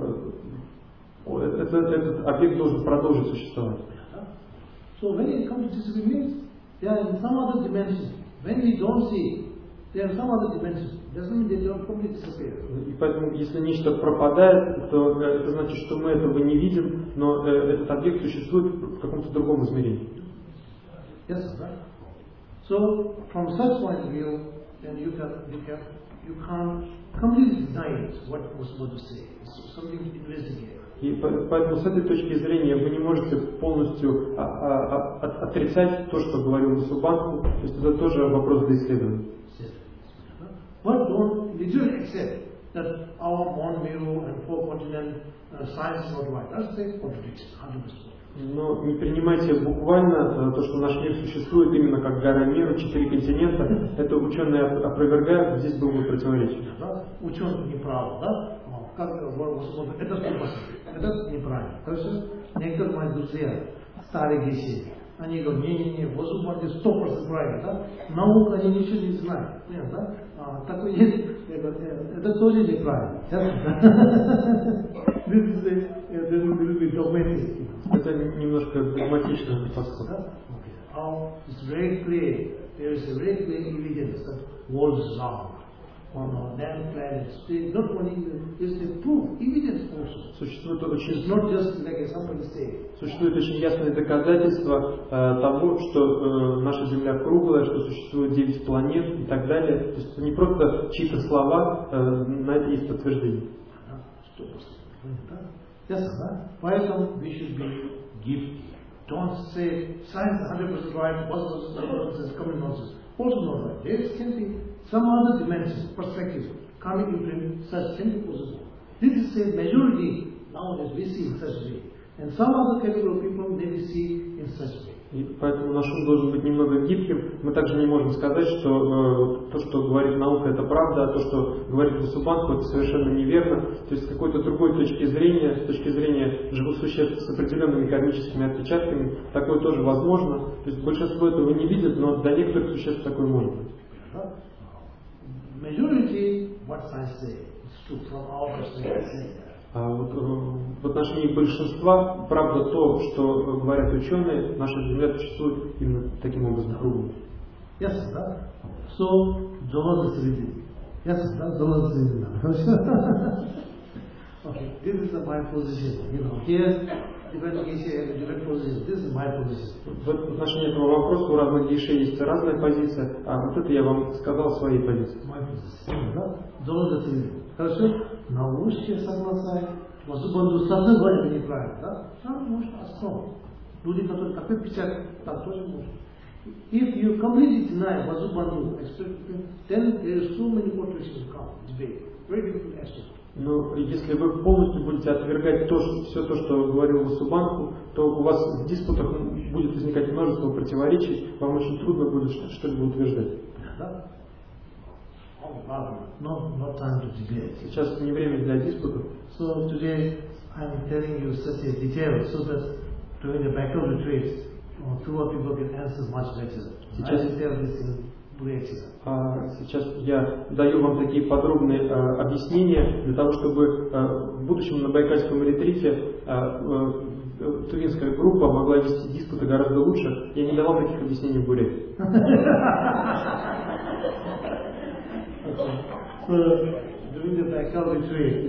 этот объект должен продолжить существовать. So when it comes to disagreements, they are in some other dimension. When we don't see, they are in some other dimension. Doesn't mean they don't completely disappear. И поэтому, если нечто пропадает, то это значит, что мы этого не видим, но этот объект существует в каком-то другом измерении. Yes, right. So from such point of view, then you can't completely deny what was supposed to say. It's something to investigate. И поэтому с этой точки зрения вы не можете полностью отрицать то, что говорил Васубандху, то есть это тоже вопрос для исследования. But don't literally accept that our born mirror and four continent science is not right. That's the contradiction, 100%. Но не принимайте буквально то, что наш мир существует именно как гора мира, 4 континента. Это ученые опровергают, здесь было бы противоречие. Ученые не правы, да? Как это 100%. Это неправильно. То есть некоторые мои друзья, старые геси, они говорят, не, Васубандхи 100% правильно, да? Наука они ничего не знают. Нет, да? Такой нет. Это тоже неправильно. Это немножко догматичный подход. It's very clear. There is a very clear evidence that world is round. Then planets. Not only is the proof, evidence also. Существует очень, not just like somebody say. Существует очень ясное доказательство того, что наша Земля круглая, что существует 9 планет и так далее. То есть это не просто чьи-то слова, на это есть подтверждение. Поэтому we should be gifted. Don't say science 100% right, what's common nonsense. Also not right. There can be some other dimension, perspective coming into such can be possible. This is a majority nowadays we see in such way. And some other category of people they will see in such way. И поэтому наш ум должен быть немного гибким. Мы также не можем сказать, что то, что говорит наука, это правда, а то, что говорит Васубандху, это совершенно неверно. То есть с какой-то другой точки зрения, с точки зрения живых существ с определенными кармическими отпечатками, такое тоже возможно. То есть большинство этого не видит, но для некоторых существ такое может быть. Majority, what science say, it's true from our perspective. В отношении большинства, правда то, что говорят ученые, наша Земля существует именно таким образом круглым. Yes, да? So, yes, да? Okay, this is my position. Here, different geshis have different positions. This is my position. В отношении этого вопроса у разных гешей есть разная позиция, а вот это я вам сказал своей позиции. My position, да? Хорошо? Научные согласия. Васубандху совсем говорит неправильно, да? Там может основа. Люди, которые такой печать, там тоже может. If you completely deny Vasubandhu, then there is so many contradictions come. Debate. Very difficult aspect. Но если вы полностью будете отвергать все то, что говорил Васубандху, то у вас в диспутах будет возникать множество противоречий, вам очень трудно будет что-либо утверждать. Да? No time to debate. Сейчас не время для диспутов. So today I'm telling you such a detail so that during the backward retreats, two or people can answer much better. Сейчас я даю вам такие подробные объяснения для того, чтобы в будущем на Байкальском ретрите тувинская группа могла вести диспуты гораздо лучше. Я не давал таких объяснений в Бурятии. during the Baikal retreat,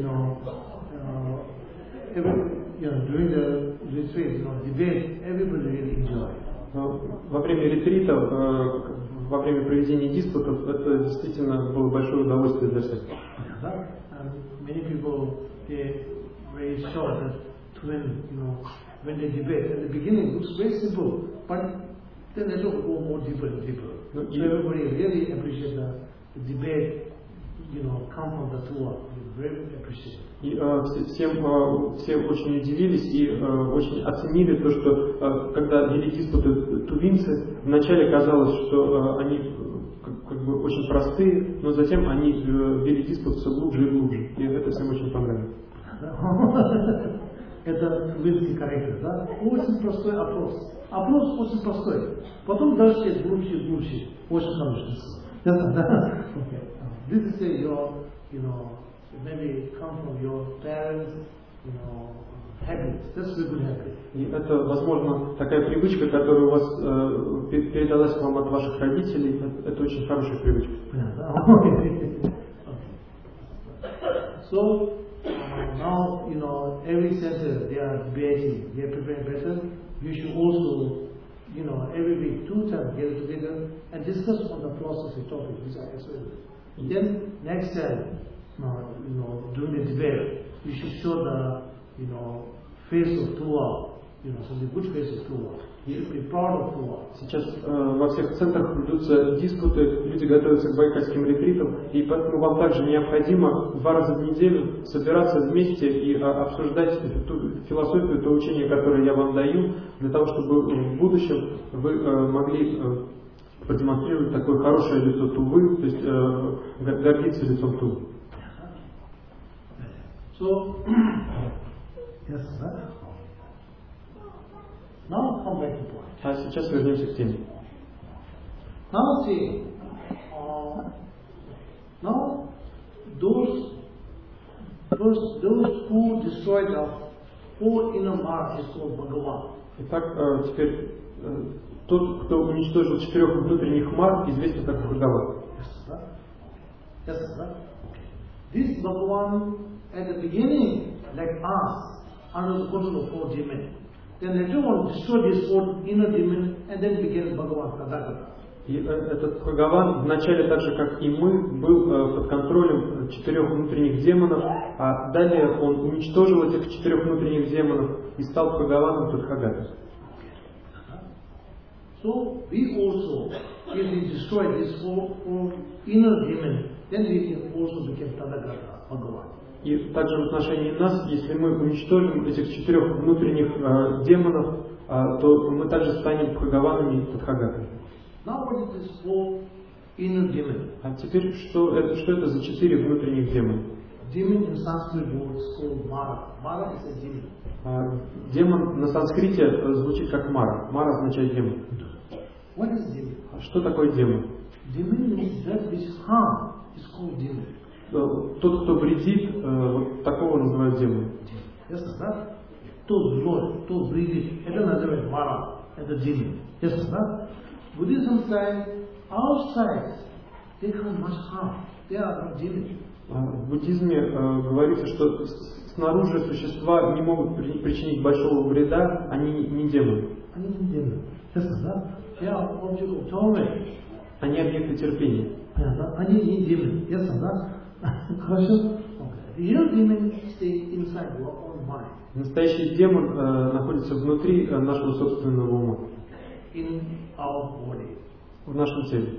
during the retreat, debate, everybody really enjoyed. Во время ретритов, во время проведения диспутов, это действительно было большое удовольствие для всех. Many people, they very short that when they debate, at the beginning it looks very simple, but then they don't go more deeper and deeper. So everybody really appreciate the debate, come from the Torah. Very appreciate. И все очень удивились и очень оценили то, что когда вели диспуты тувинцы, вначале казалось, что они как бы очень простые, но затем они вели диспут все глубже и глубже. И это всем очень понравилось. Это тувинский характер, да? Очень простой опрос. Опрос очень простой. Потом дальше глубже и глубже. Очень хороший. This is your, maybe come from your parents, habit. That's a good habit. И это, возможно, такая привычка, которая у вас передалась вам от ваших родителей. Это очень хорошая привычка. So now, every center they are debating, they are preparing better. You should also, every week 2 times get together and discuss on the philosophy topic which I explained. Then next time, during the debate, you should show the, face of Torah, some good face of Torah. You should be proud of Torah. Сейчас во всех центрах ведутся диспуты, люди готовятся к байкальским ретритам, и поэтому вам также необходимо 2 раза в неделю собираться вместе и обсуждать ту философию, то учение, которое я вам даю, для того, чтобы в будущем вы могли продемонстрировать такое хорошее лицо Тувы, то есть гордиться лицом Тувы. So, yes, sir. Now come back to point. А сейчас вернемся к теме. Now see, now those who destroyed the whole inner mark is called Bhagavan. Итак, теперь тот, кто уничтожил 4 внутренних мар, известен как Бхагаван. Yes, sir. This Bhagavan at the beginning, like us, under the control of 4 demons. Then later on destroy this 4 inner demon and then begin Bhagavan Tathagata. И этот Бхагаван вначале, так же как и мы, был под контролем 4 внутренних демонов, а далее он уничтожил этих 4 внутренних демонов и стал Бхагаваном Тадхагата. So we also, if we destroy this 4 inner demon, then we can also become Tathagata, Bhagavan. И также в отношении нас, если мы уничтожим этих 4 внутренних демонов, то мы также станем Бхагаванами Тадхагатами. Now what is this 4 inner demon? А теперь что это за 4 внутренних демона? Demon in Sanskrit word is called Mara. Mara is a demon. Демон на санскрите звучит как Мара. Мара означает демон. What is demon? А что такое демон? Demon means that which is harm is called demon. Тот, кто вредит, вот такого называют демоном. Yes, sir. То злой, то вредит. Это называют Мара. Это демон. Yes, sir. Buddhism side, outside, they cause much harm. They are not demons. В буддизме говорится, что снаружи существа не могут причинить большого вреда, они не демоны. Они не демоны. Yes, sir. They are object of torment. Они объекты терпения. Они не демоны. Yes, sir. Хорошо? Real demon stay inside your own mind. Настоящий демон находится внутри нашего собственного ума. In our body. В нашем теле.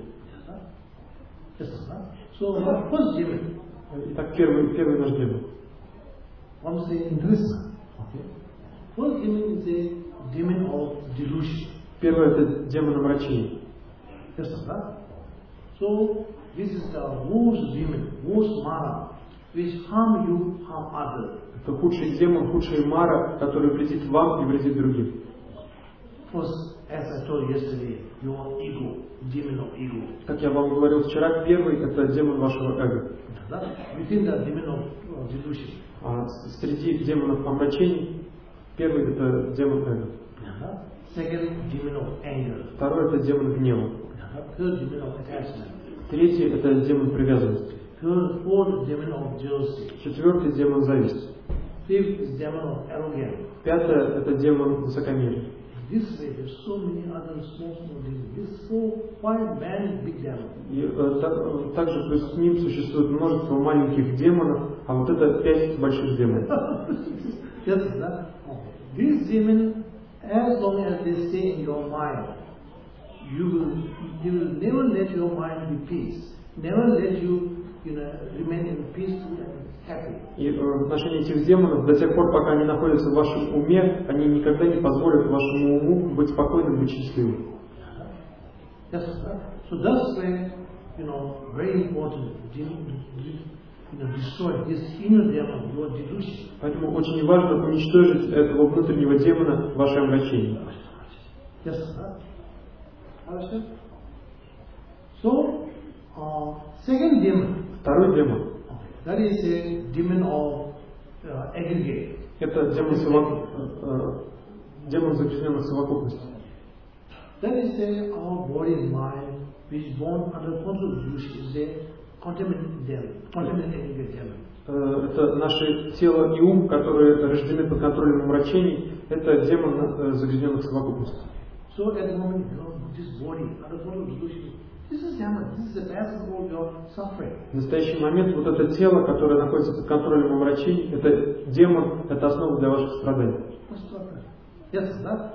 Yes, sir. So what first demon? Итак, первый наш демон. One say interesting. Okay. First demon is a demon of delusion. Первый это демон омрачения. Yes, sir. So this is the worst demon, worst Mara, which harm you, harm others. Это худший демон, худшая Мара, который вредит вам и вредит другим. First, as I told you yesterday, your ego, demon of ego. Как я вам говорил вчера, первый это демон вашего эго. Within the demon of delusion. А среди демонов омрачений первый это демон эго. Second, demon of anger. Второй это демон гнева. Third, demon of attachment. Третий это демон привязанности. Fourth demon of jealousy. Четвертый демон зависти. Fifth is demon of arrogance. Пятое это демон высокомерия. This way, there's so many other small demons. This so 5 man big demon. И также плюс к ним существует множество маленьких демонов, а вот это 5 больших демонов. Yes, that. These demons, as long as they stay in your mind, you will never let your mind be peace. Never let you remain in peaceful and happy. И в отношении этих демонов, до тех пор, пока они находятся в вашем уме, они никогда не позволят вашему уму быть спокойным, быть счастливым. Yes, so that's why, very important, destroy this inner demon, your delusion. Поэтому очень важно уничтожить этого внутреннего демона, ваше омрачение. Yes, understand? So, second demon. Второй демон. That is a demon of aggregate. Это демон загрязненных совокупностей. That is our body and mind, which is born under control of delusion, is a contaminated demon, contaminated aggregate demon. Это наше тело и ум, которые рождены под контролем омрачений, это демон загрязненных совокупностей. So at the moment, this body under control of delusion, this is demon, this is a basis of your suffering. В настоящий момент вот это тело, которое находится под контролем омрачений, это демон, это основа для ваших страданий. Yes, that.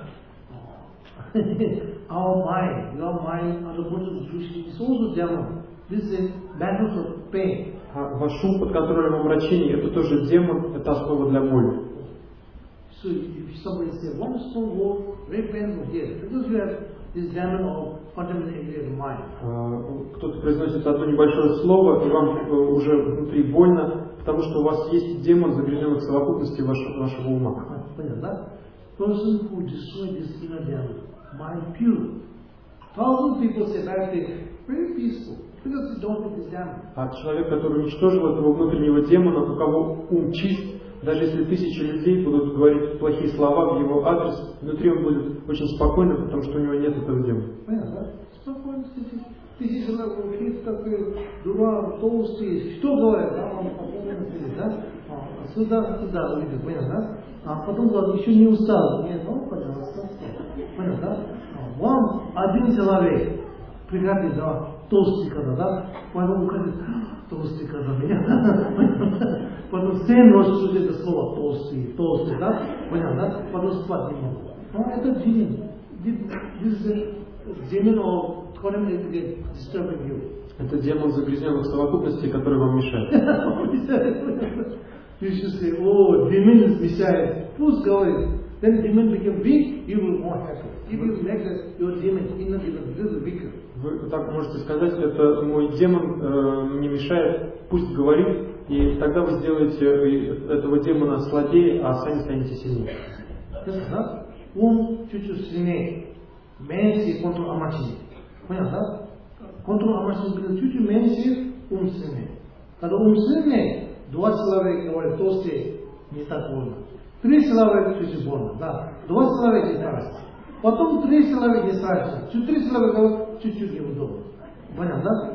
Our mind, your mind under control of delusion is also demon. This is battles of pain. А ваш ум под контролем омрачений, это тоже демон, это основа для боли. So if somebody says one strong word, very painful here, because you have this demon of contaminated mind. Кто-то произносит одно небольшое слово, и вам уже внутри больно, потому что у вас есть демон загрязненных совокупностей вашего ума. Понятно? Person who destroys this inner demon, mind pure. 1,000 people say that they very peaceful because they don't have this demon. А человек, который уничтожил этого внутреннего демона, у кого ум чист, даже если 1000 людей будут говорить плохие слова в его адрес, внутри он будет очень спокойным, потому что у него нет этого демона. Понятно? Спокойно, тысячи раз говорит, такой дурак, толстый, что говорит, да, он спокойно сидит, да? Сюда увидит, понятно? А потом говорит, еще не устал. Нет, пожалуйста. Понятно? Вам один человек приходит, да, толстый когда, да? Потом говорит, толстый когда меня. Потом 7 раз слушает это слово толстый, да? Понятно? Потом спать не могу. Но это демон. This is a demon of contaminated disturbing you. Это демон загрязненных совокупностей, который вам мешает. You should say, oh, demon is messiah. Who's going? Then demon become weak, you will more happy. If you make that your demon, inner demon, little weaker. Вы так можете сказать, это мой демон мне мешает, пусть говорит, и тогда вы сделаете этого демона слабее, а сами станете сильнее. Ясно? Ум чуть-чуть сильнее. Меньше контроль амачи. Понятно? Контроль амачи чуть-чуть меньше, ум сильнее. Когда ум сильнее, 2 человека говорят, толстые, не так больно. 3 человека чуть-чуть больно, да. 2 человека не страшно. Потом 3 человека не страшно. 3 человека говорят, чуть-чуть неудобно. Понятно,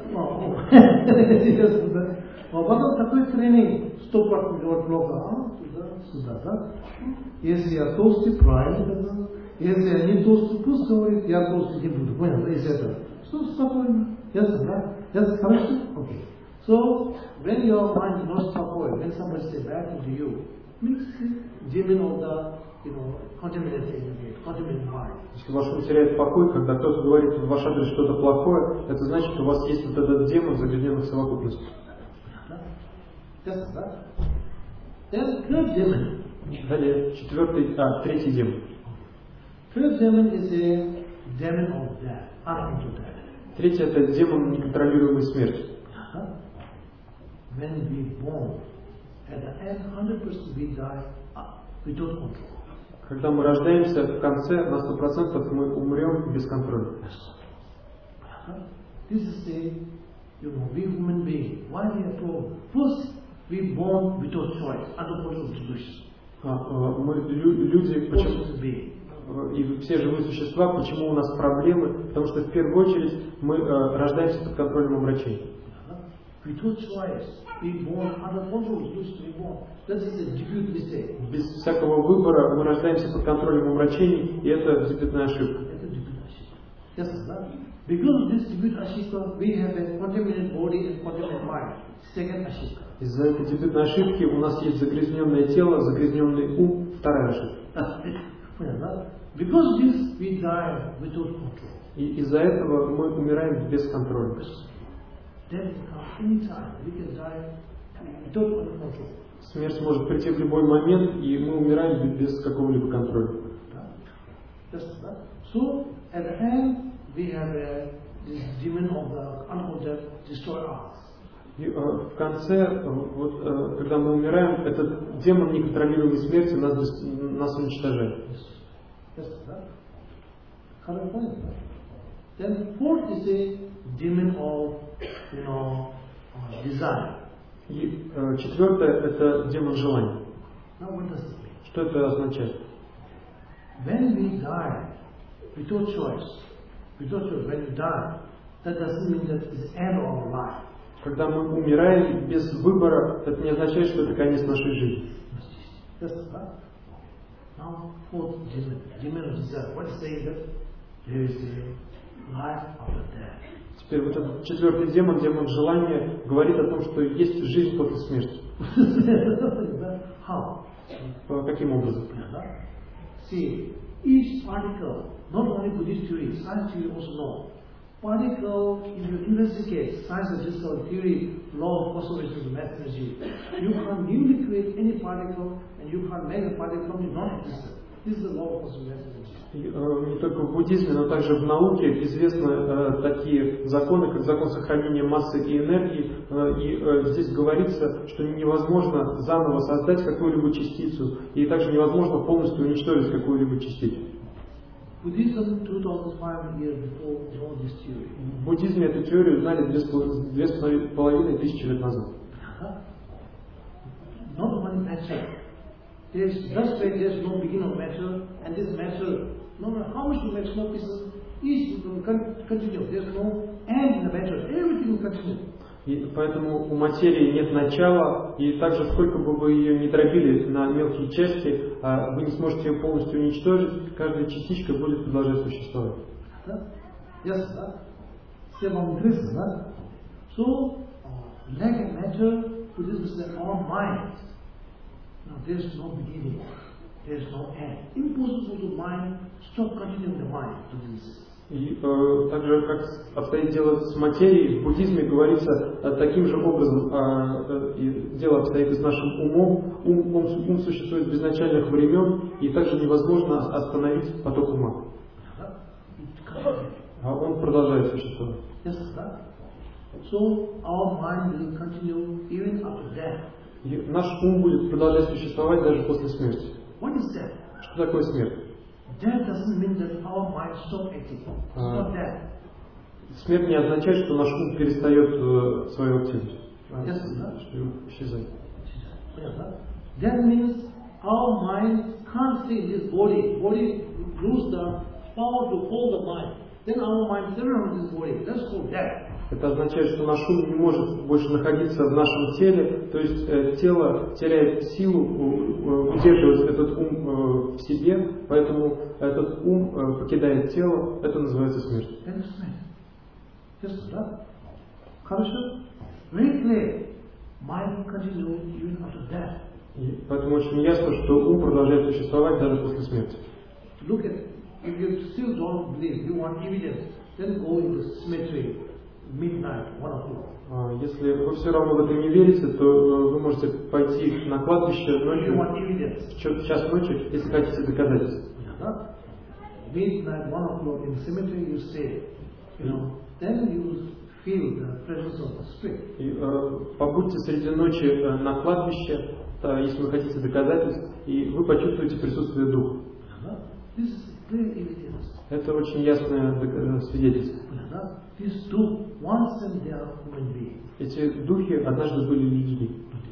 да? А потом такой тренинг, 100% говорят плохо, туда, да? Если я толстый, правильно сказал. Если я не толстый, пусть говорит, я толстый не буду. Понятно, если это. Что спокойно? Ясно, да? Ясно, хорошо? Окей. So, when your mind is not spokojno, when somebody says bad thing to you, means demon of the, contaminated mind. Если ваш ум теряет покой, когда кто-то говорит в ваш адрес что-то плохое, это значит, что у вас есть вот этот демон загрязненных совокупностей. Yes, да? Then third demon. Далее, третий демон. Third demon is a demon of death, uncontrolled death. Третий это демон неконтролируемой смерти. When we born, at the end, 100% we die without control. Когда мы рождаемся, в конце на 100% мы умрем без контроля. This is a, we human being. Why we are born? First, we born without choice, under control of delusion. Мы люди, почему, и все живые существа, почему у нас проблемы? Потому что в первую очередь мы рождаемся под контролем омрачений. without choice, we born under control, used to be born. That is the debut mistake. Без всякого выбора мы рождаемся под контролем умрачений, и это дебютная ошибка. Это debut ashika. Yes, sir. Because of this debut ashika, we have a contaminated body and contaminated mind. Second ashika. Из-за этой дебютной ошибки у нас есть загрязненное тело, загрязненный ум, вторая ошибка. Because of this, we die without control. И из-за этого мы умираем без контроля. Death can come anytime. We can die without control. Смерть может прийти в любой момент, и мы умираем без какого-либо контроля. So, at the end, we have this demon of the unconscious destroy us. И в конце, вот, когда мы умираем, этот демон неконтролируемой смерти нас уничтожает. Then fourth is a demon of, desire. И четвертое – это демон желания. Now what does it mean? Что это означает? When we die without choice, when we die, that doesn't mean that it's the end of our life. Когда мы умираем без выбора, это не означает, что это конец нашей жизни. Now, fourth demon of desire. What is saying that there is a life after death? Теперь вот этот четвертый демон, демон желания, говорит о том, что есть жизнь после смерти. How? Каким образом? See, each particle, not only Buddhist theory, science theory also know. Particle, if you investigate science and physical theory, law of conservation of mass energy, you can't newly create any particle and you can't make a particle from non-existent. This is the law of conservation of mass energy. Не только в буддизме, но также в науке известны такие законы, как закон сохранения массы и энергии. И здесь говорится, что невозможно заново создать какую-либо частицу, и также невозможно полностью уничтожить какую-либо частицу. В буддизме эту теорию знали 2500 лет назад. There's no beginning of matter, and this matter, no matter how much you make small pieces, each will continue. There's no end in the matter. Everything will continue. И поэтому у материи нет начала, и также сколько бы вы ее не дробили на мелкие части, вы не сможете ее полностью уничтожить, каждая частичка будет продолжать существовать. Yes, sir. So, like a matter, Buddhism is our mind. Now, there is no beginning, there is no end. Impossible to mind, stop continuing the mind to this. И также, как обстоит дело с материей, в буддизме говорится таким же образом, и дело обстоит и с нашим умом. Ум существует без начальных времен, и также невозможно остановить поток ума. А он продолжает существовать. Yes, sir. So, our mind will continue even after death. И наш ум будет продолжать существовать даже после смерти. What is that? Что такое смерть? Death doesn't mean that our mind stops acting. It's not that. Смерть не означает, что наш ум перестает свою активность. Yes, sir. Что исчезает. Yes, sir. That means our mind can't stay in this body. Body loses the power to hold the mind. Then our mind still in this body. That's called death. Это означает, что наш ум не может больше находиться в нашем теле, то есть тело теряет силу удерживать этот ум в себе, поэтому этот ум покидает тело, это называется смерть. И поэтому очень ясно, что ум продолжает существовать даже после смерти. If you still don't believe, you want evidence, then go into cemetery. Midnight, 1 o'clock. Если вы все равно в это не верите, то вы можете пойти на кладбище ночью, в час ночи, если хотите доказательств. Midnight, 1 o'clock in the cemetery you stay, then you feel the presence of the spirit. И побудьте среди ночи на кладбище, если вы хотите доказательств, и вы почувствуете присутствие духа. This is clear evidence. Это очень ясное свидетельство. Эти духи однажды были людьми.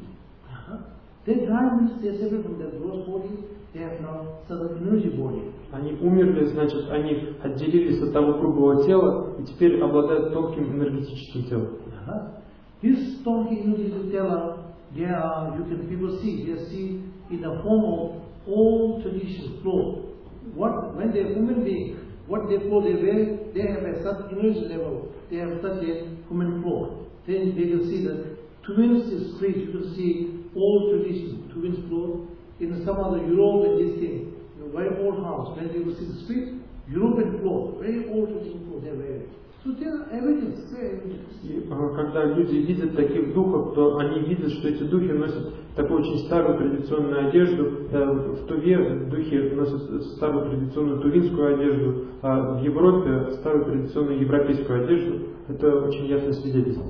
Они умерли, значит, они отделились от того грубого тела и теперь обладают тонким энергетическим телом. This donkey unity teller, there are, you can people see, they see in the form of all tradition flow. When they are human beings, what they flow, they wear, they have a certain energy level, they have such a human flow. Then they can see that twins is street, you can see all tradition, twins flow. In some other Europe and this thing, very old house, when you see the street, European flow, very old tradition flow, they wear. So there are evidence, very evidence. И когда люди видят таких духов, то они видят, что эти духи носят такую очень старую традиционную одежду. В Туве духи носят старую традиционную тувинскую одежду, а в Европе старую традиционную европейскую одежду. Это очень ясное свидетельство.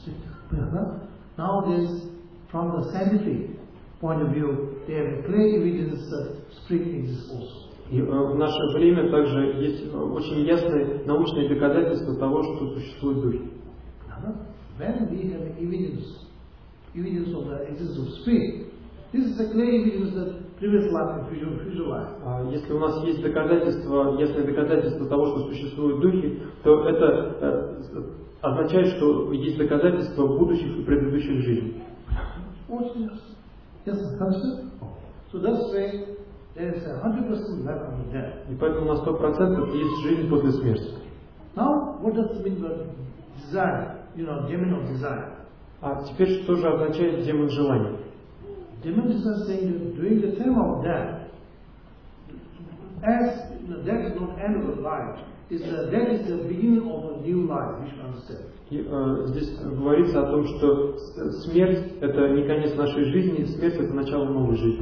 Nowadays, from the scientific point of view, there is clear evidence that spirit exists also. И в наше время также есть очень ясные научные доказательства того, что существуют духи. When we have evidence of the existence of spirit, this is a clear evidence that previous life and future life. Если у нас есть доказательства, ясные доказательства того, что существуют духи, то это означает, что есть доказательства будущих и предыдущих жизней. Yes, understood? So that's why there is 100% life after death. И поэтому на 100% есть жизнь после смерти. Now, what does it mean by desire? Demon of desire. А теперь что же означает демон желания? Demon desire saying that during the time of death, as death is not end of the life, death is the beginning of a new life. You should understand. И, здесь говорится о том, что смерть это не конец нашей жизни, смерть это начало новой жизни.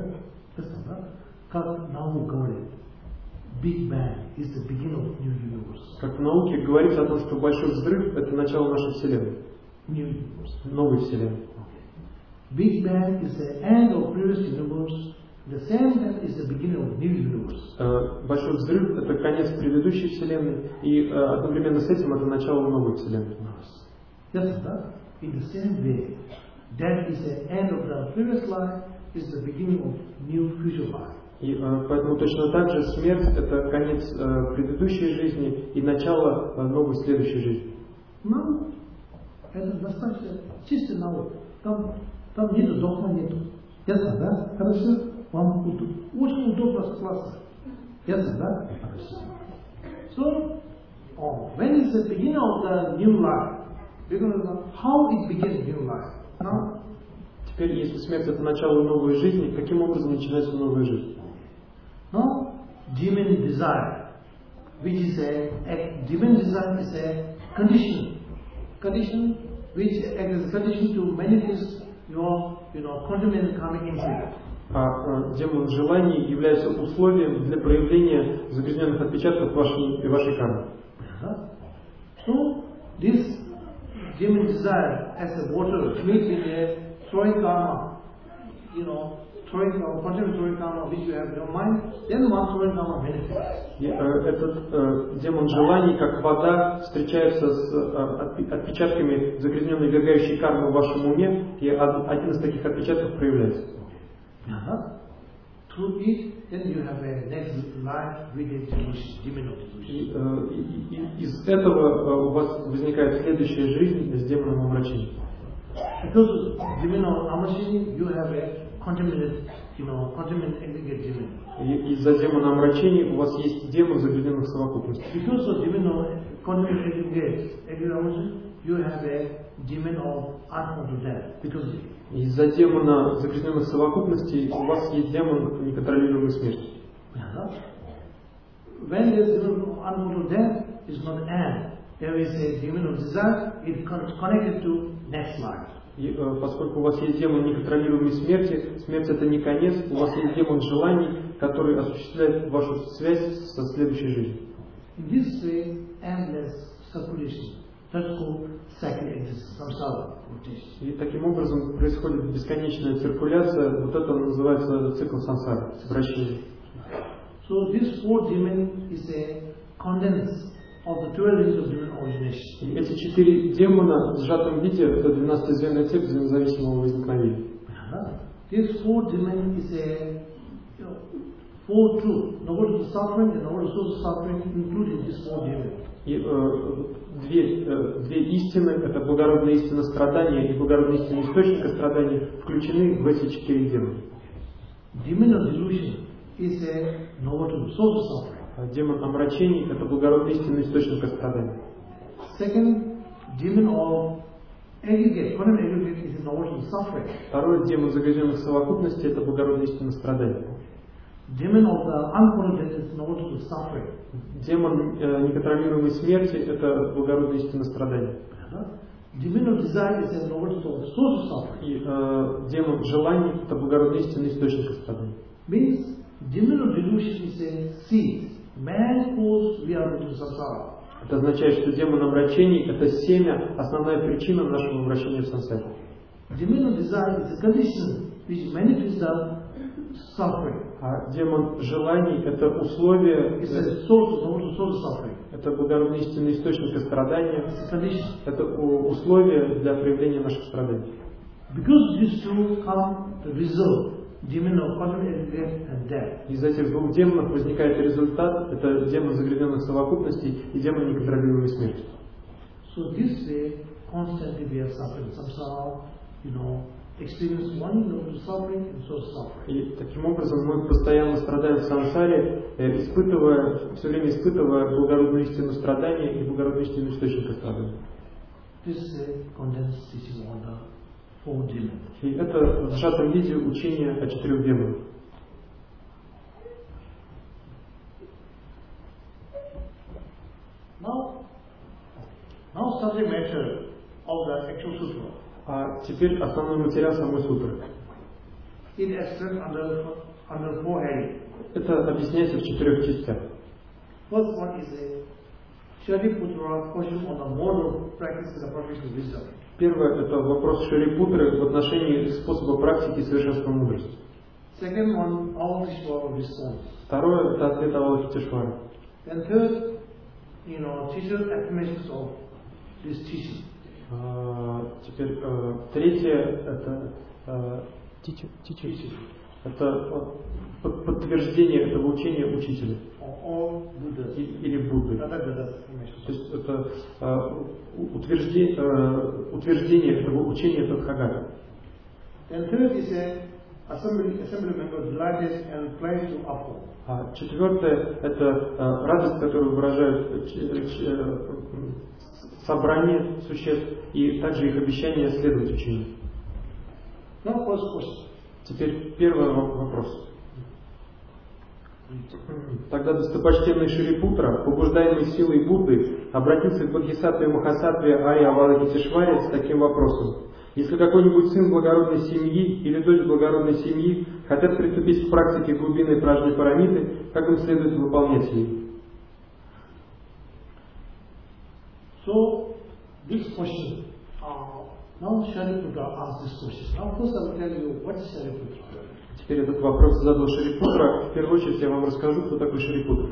Как наука говорит, Big Bang is the beginning of new universe. Как в науке говорится о том, что большой взрыв это начало нашей Вселенной. New universe. Новой Вселенной. Big Bang is the end of previous universe. The same time is the beginning of new universe. Большой взрыв это конец предыдущей Вселенной, и одновременно с этим это начало новой Вселенной. Yes, that in the same way, death is the end of the previous life, is the beginning of new future life. И поэтому точно так же смерть это конец предыдущей жизни и начало новой следующей жизни. Ну, это достаточно чисто наука. Там нету догма, нету. Ясно, да? Хорошо? Вам очень удобно согласиться. Ясно, да? So, when is the beginning of the new life? Because how it begins new life? Now, теперь, если смерть это начало новой жизни, каким образом начинается новая жизнь? No, demon desire, which is a demon desire is a condition which is a condition to manifest your contaminated karmic imprint. А демон желаний является условием для проявления загрязненных отпечатков вашей кармы. So this demon desire as a water mixed with a throwing karma, throwing karma which you have in your mind, then one throwing karma manifests. Этот демон желаний, как вода, встречается с отпечатками загрязненной вергающей кармы в вашем уме, и один из таких отпечатков проявляется. Through it, then you have a next life with a demon of delusion. И из этого у вас возникает следующая жизнь с демоном омрачения. Because demon of омрачения, you have a contaminated aggregate demon. Из-за демона омрачения у вас есть демон загрязненных совокупностей. Because of demon of contaminated aggregate омрачения, you have a demon of uncontrolled death. Because из-за демона загрязненных совокупностей у вас есть демон неконтролируемой смерти. When there is demon of uncontrolled death, is not an end. There is a demon of desire, it is connected to next life. И поскольку у вас есть демон неконтролируемой смерти, смерть это не конец, у вас есть демон желаний, который осуществляет вашу связь со следующей жизнью. In this way, endless circulation. That's called cyclic existence, samsara. И таким образом происходит бесконечная циркуляция, вот это называется цикл сансары, вращение. So this fourth demon is a condense of the 12 rings of demon origination. И эти 4 демона в сжатом виде это 12-звенная цепь взаимозависимого возникновения. This fourth demon is a four truths, noble to suffering and noble source of suffering, including this four demons. И две истины, это благородная истина страдания и благородная истина источника страдания, включены в эти 4 демона. Demon of delusion is a noble to source of suffering. Демон омрачений – это благородная истина источника страдания. Second, demon of aggregate, common aggregate is a noble to suffering. Второй демон загрязненных совокупностей – это благородная истина страдания. Demon of the uncontrolled is noble to suffering. Демон неконтролируемой смерти – это благородная истина страдания. Demon of desire is a noble source of suffering. И демон желаний – это благородная истина источника страдания. Means demon of delusion is a seed. Man calls we are into samsara. Это означает, что демон омрачений – это семя, основная причина нашего обращения в сансаре. Demon of desire is a condition which manifests the suffering. А демон желаний – это условие, It's a source of suffering. это благородная истина источника страдания, It's a condition. это условие для проявления наших страданий. Because these two come to result, demon of quantum aggregate and death. Из этих двух демонов возникает результат – это демон загрязненных совокупностей и демон неконтролируемой смерти. So this way, constantly we are suffering samsara, experience one level of suffering and so suffering. И таким образом мы постоянно страдаем в сансаре, все время испытывая благородную истину страдания и благородную истину источника страдания. This is a condensed teaching on the four demons. И это в сжатом виде учение о 4 демонах. Now subject matter of the actual sutra. А теперь основной материал самой сутры. It explained under four headings. Это объясняется в 4 частях. First one is a Shariputra question on the mode of practice in the perfect wisdom. Первое – это вопрос Шарипутры в отношении способа практики совершенства мудрости. Second one, Avalokiteshvara response. Второе – это ответ Авалокитешвара. And third, teacher affirmations of this teaching. Теперь третье – это это подтверждение этого учения учителя или Будды. То есть это утверждение этого учения Тадхагата. And third is a assembly member delighted and pledged to uphold. А четвертое – это радость, которую выражают собрание существ и также их обещание следовать учению. Now first question. Теперь первый вопрос. Тогда достопочтенный Шарипутра, побуждаемый силой Будды, обратился к Бодхисаттве Махасаттве Арья Авалокитешваре с таким вопросом. Если какой-нибудь сын благородной семьи или дочь благородной семьи хотят приступить к практике глубинной пражни парамиты, как им следует выполнять ее? So, this question, now Shariputra asked this question. Now first I will tell you what is Shariputra. Теперь этот вопрос задал Шарипутра. В первую очередь я вам расскажу, кто такой Шарипутра.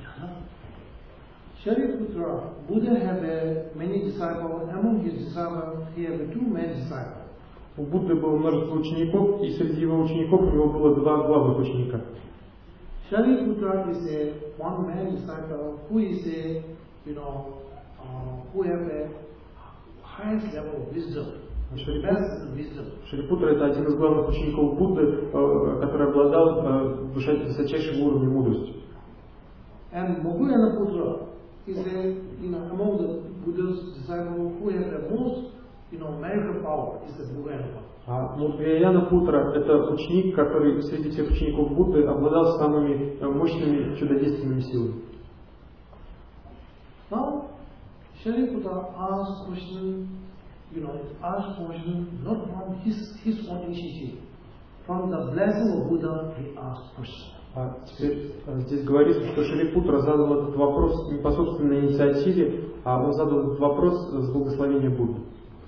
Shariputra, Buddha had many disciples. Among his disciples, he had 2 main disciples. У Будды было множество учеников, и среди его учеников у него было 2 главных ученика. Shariputra is a one man disciple who is a, who have a highest level of wisdom. Шарипутра – это один из главных учеников Будды, который обладал высочайшим уровнем мудрости. And Moggallana is among the Buddha's disciples who have the most, magical power is the Moggallana. А Мудгаяна Путра – это ученик, который среди всех учеников Будды обладал самыми мощными чудодейственными силами. Now, Shariputra asked question, not from his own initiative. From the blessing of Buddha, he asked question. А теперь здесь говорится, что Шарипутра задал этот вопрос не по собственной инициативе, а он задал этот вопрос с благословения Будды.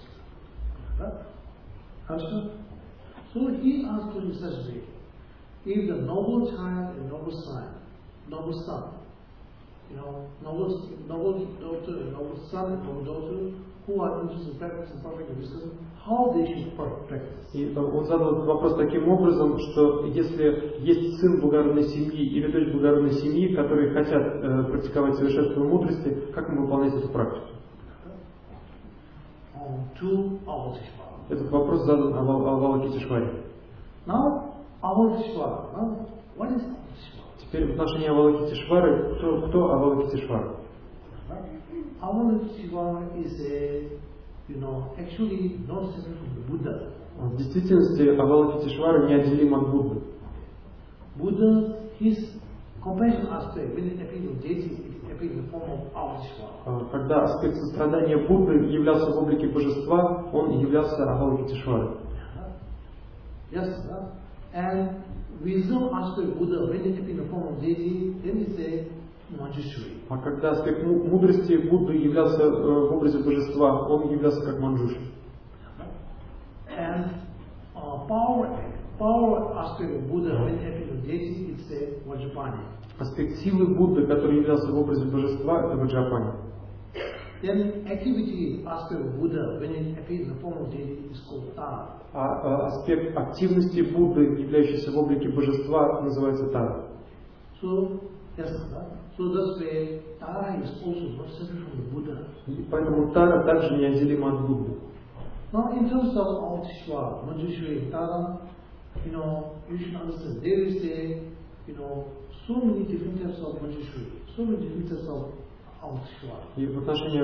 So he asked in such a way, if the noble child and noble son, noble daughter and noble son and noble daughter who are interested in practicing perfect wisdom, how they should practice. И он задал этот вопрос таким образом, что если есть сын благородной семьи или дочь благородной семьи, которые хотят практиковать совершенство мудрости, как им выполнять эту практику? To Avalokiteshvara. Этот вопрос задан Авалокитешваре. Now, Avalokiteshvara. Now, what is Avalokiteshvara? Теперь в отношении Авалокитешвары, кто Авалокитешвара? Avalokiteshvara is actually not separate from the Buddha. В действительности Авалокитешвара неотделим от Будды. Buddha, his compassion aspect, when it appears in deity, it appears in the form of Avalokiteshvara. Когда аспект сострадания Будды являлся в облике божества, он являлся Авалокитешварой. Yes, and wisdom aspect Buddha, when it appears in the form of deity, then it's a Manjushri. А когда аспект мудрости Будды являлся в образе божества, он являлся как Манджушри. And power aspect of Buddha, when it appears in deity, it's a Vajrapani. Аспект силы Будды, который являлся в образе божества, это Ваджрапани. Then activity aspect of Buddha, when it appears in the form of deity, is called Tara. А аспект активности Будды, являющийся в облике божества, называется Тара. So, yes, so this way, Tara is also not separate from the Buddha. И поэтому Тара также неотделима от Будды. Now, in terms of Avalokiteshvara, Manjushri, Tara, you should understand there is so many different types of Manjushri, so many different types of Avalokiteshvara. И в отношении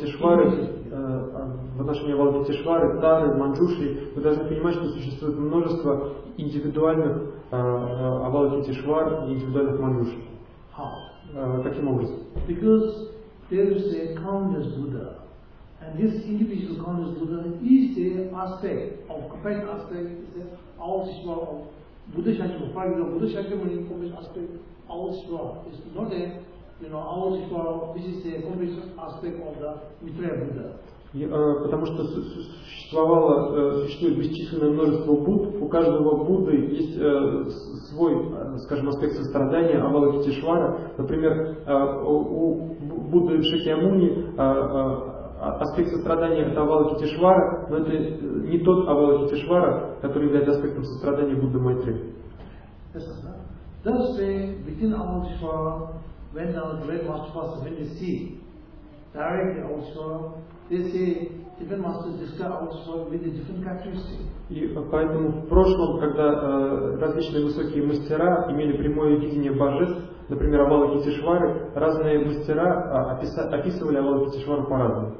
Авалокитешвары, Тары, Манджушри, вы должны понимать, что существует множество индивидуальных Авалокитешвар и индивидуальных Манджушри. How? Каким образом? Because there is a countless Buddha, and this individual countless Buddha is the aspect of compassion aspect, is the Avalokiteshvara of Buddha Shakyamuni. For example, Buddha Shakyamuni compassion aspect, Avalokiteshvara is not a Avalokiteshvara, which is the compassion aspect of the Maitreya Buddha. Потому что существует бесчисленное множество Будд, у каждого Будды есть свой, скажем, аспект сострадания, Авалокитешвара. Например, у Будды Шакьямуни аспект сострадания это Авалокитешвара, но это не тот Авалокитешвара, который является аспектом сострадания Будды Майтрея. Thus, within Avalokiteshvara, when the great master when they see directly Avalokiteshvara, they say different masters describe Avalokiteshvara with a different characteristic. И поэтому в прошлом, когда различные высокие мастера имели прямое видение божеств, например, Авалокитешвары, разные мастера описывали Авалокитешвару по-разному.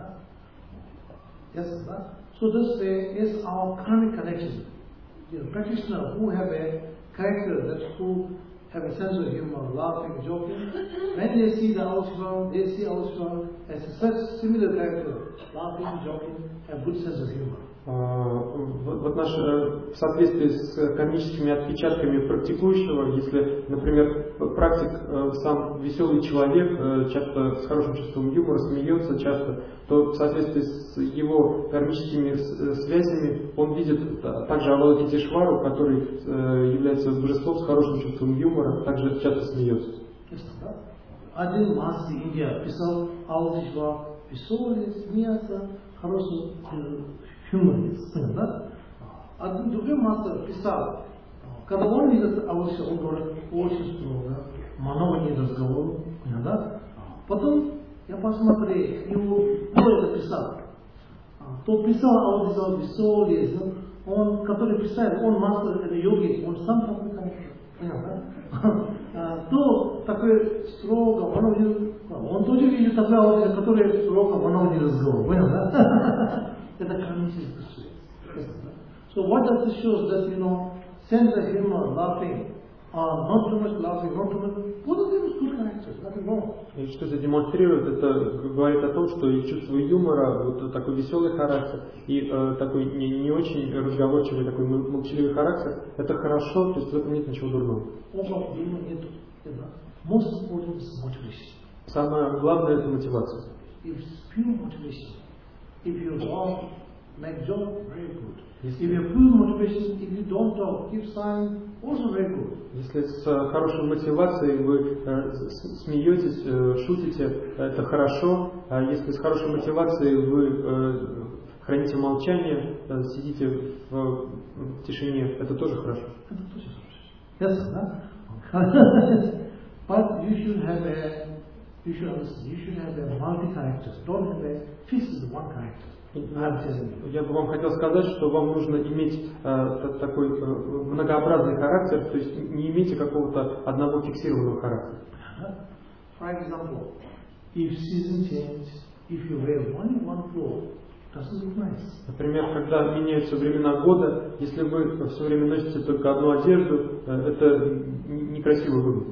Yes, so this is our karmic connection. Practitioners who have a character who have a sense of humor, laughing, joking, when they see the Avalokiteshvara, they see Avalokiteshvara as such similar character, laughing, joking, and good sense of humor. В соответствии с кармическими отпечатками практикующего, если, например, практик сам веселый человек, часто с хорошим чувством юмора, смеется часто, то в соответствии с его кармическими связями он видит также Авалокитешвару, который является божеством с хорошим чувством юмора, также часто смеется. Один мастер Индия писал Авалокитешвара, веселый, смеется, хороший юморист, да? А другой мастер писал, когда он видит Авалокитешвару, он говорит очень строго, много не разговор, да? Потом я посмотрел, кто это писал. Кто писал Авалокитешвару веселый, он, который писает, он мастер, это йоги, он сам такой характер, понял, да? То такой строго, он тоже видит такой Авалокитешвару, который строго, много не разговор, понял, да? Это кармический свет. So what does this show? That sense of humor, laughing, not too much laughing, not too much. Both of them is good characters, nothing wrong. И что это демонстрирует? Это говорит о том, что и чувство юмора, вот такой веселый характер, и такой не очень разговорчивый, такой молчаливый характер, это хорошо, то есть в этом нет ничего дурного. Most important is motivation. Самое главное это мотивация. It's pure motivation. If you love make job, very good. If you have full motivation, if you don't talk, keep silent, also very good. Если с хорошей мотивацией вы смеетесь, шутите, это хорошо. А если с хорошей мотивацией вы храните молчание, сидите в тишине, это тоже хорошо. Это тоже хорошо. Yes, да? But you should have a multi-characters. Don't have a fixed one character. Я бы вам хотел сказать, что вам нужно иметь такой многообразный характер, то есть не имейте какого-то одного фиксированного характера. For example, if season change, if you wear only one cloth, doesn't look nice. Например, когда меняются времена года, если вы все время носите только одну одежду, это некрасиво выглядит.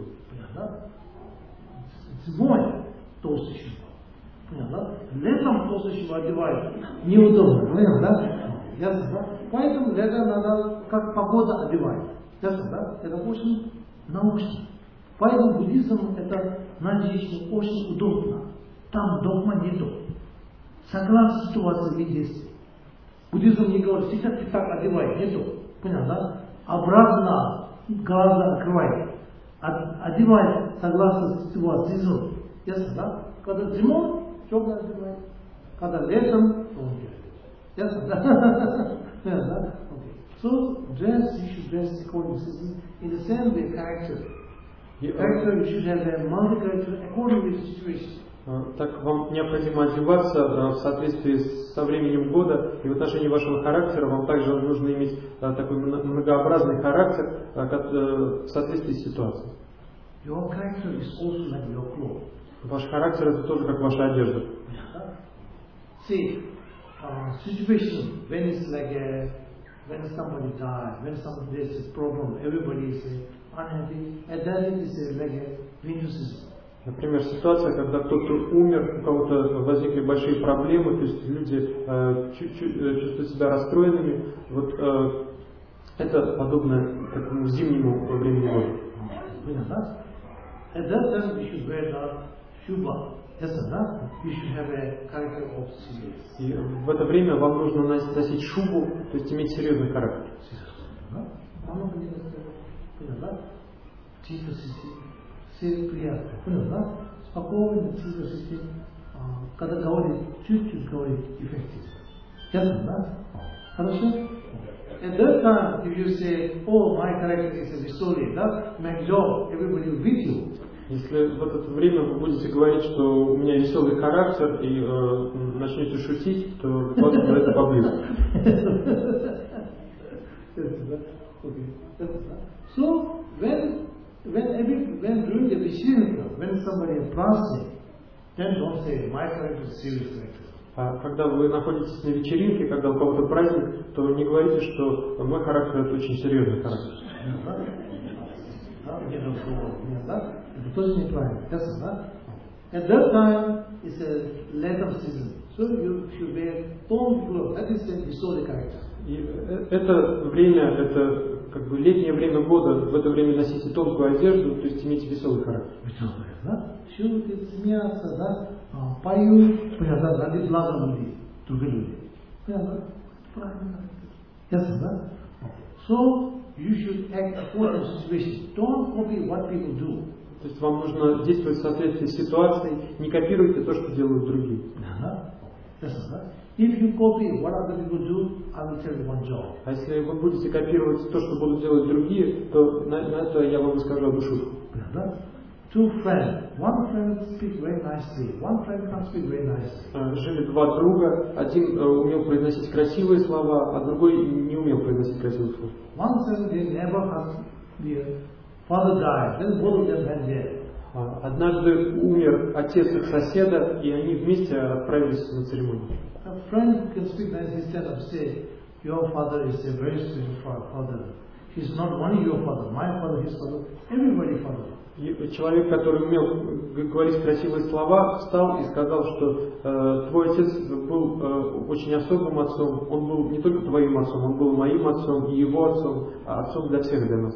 Зимой толстый шуба. Понятно? Летом толстый шуба одевают. Неудобно. Понятно, да? Ясно, да? Поэтому летом надо как погода одевать. Ясно, да? Это очень научно. Поэтому буддизм это на жизнь очень удобно. Там догма нету. Согласно ситуации и действий. Буддизм не говорит, сейчас ты так одевай. Нету. Понятно, да? Обратно глаза открывай. Одевай согласно ситуации. Ясно, да? Когда зимой, теплое одевай. Когда летом, тонкий одевай. Ясно, да? Ясно, да? So, dress, you should dress according to season. In the same way, character. Character, you should have a multi-character according to the situation. Так вам необходимо одеваться в соответствии со временем года, и в отношении вашего характера вам также нужно иметь такой многообразный характер в соответствии с ситуацией. Your character is also like your clothes. Ваш характер это тоже как ваша одежда. See, situation when it's like when somebody dies, when somebody has a problem, everybody is unhappy, and that is like a winter season. Например, ситуация, когда кто-то умер, у кого-то возникли большие проблемы, то есть люди чувствуют себя расстроенными. Вот это подобно такому зимнему времени года. At that time, you should wear the shubha. Yes, sir. You should have a character of serious. И в это время вам нужно носить шубу, то есть иметь серьезный характер. Все приятно. Понял, да? Спокойно, тихо, когда говорит, чуть-чуть говорит эффективно. Ясно, да? Хорошо? At that time, if you say, oh, my character is a disorder, да? My job, everybody will beat you. Если в это время вы будете говорить, что у меня веселый характер, и начнете шутить, то вас за это побьют. So, when during the Vishirika, when somebody is fasting, then don't say, my character is serious character. А когда вы находитесь на вечеринке, когда у кого-то праздник, то не говорите, что мой характер это очень серьезный характер. Это тоже неправильно. At that time, it's a later season. So you should wear tone clothes. That is a disorder character. И это время, это как бы летнее время года, в это время носите тонкую одежду, то есть имейте веселый характер. Веселый, да? Шутят, смеяться, да? Поют, понятно, ради блага людей, других людей. Понятно? Правильно. Ясно, да? So, you should act according to the situation. Don't copy what people do. То есть вам нужно действовать в соответствии с ситуацией, не копируйте то, что делают другие. Ясно, да? If you copy what other people do, I will tell you one job. А если вы будете копировать то, что будут делать другие, то на это я вам расскажу одну шутку. Two friends. One friend speaks very nicely. One friend can't speak very nicely. Жили два друга. Один умел произносить красивые слова, а другой не умел произносить красивые слова. One said their neighbor has their father died. Then both of them went there. Однажды умер отец их соседа, и они вместе отправились на церемонию. A friend can speak nicely instead of say, your father is a very special father. He's not only your father, my father, his father, everybody's father. И человек, который умел говорить красивые слова, встал и сказал, что твой отец был очень особым отцом. Он был не только твоим отцом, он был моим отцом и его отцом, а отцом для всех для нас.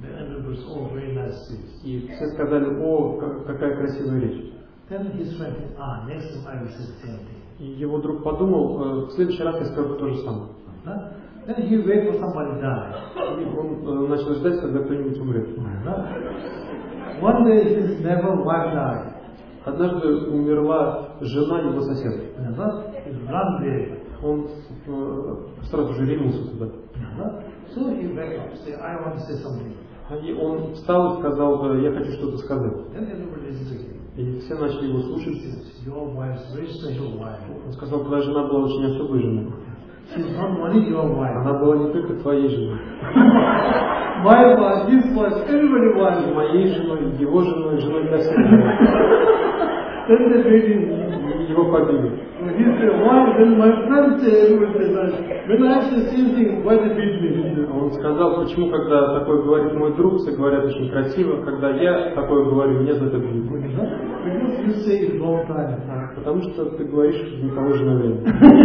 И все сказали, о, какая красивая речь. И его друг подумал, в следующий раз я скажу то же самое. Then he wait for somebody die. И он начал ждать, когда кто-нибудь умрет. One day his neighbor wife died. Однажды умерла жена его соседа. Run there. Он сразу же ринулся туда. So he wake up, say, I want to say something. И он встал и сказал, я хочу что-то сказать. Then everybody listens to him. И все начали его слушать. Your wife is very special wife. Он сказал, твоя жена была очень особой женой. She's not only your wife. Она была не только твоей женой. My wife, his wife, everybody wife. Моей женой, его женой, женой для всех. Then they beat him. Его побили. He said, why? Then my friend said, everybody said, when I say same thing, why they beat me? Он сказал, почему, когда такое говорит мой друг, все говорят очень красиво, когда я такое говорю, меня за это бьют. Because you say it wrong time. Потому что ты говоришь в неположенное время.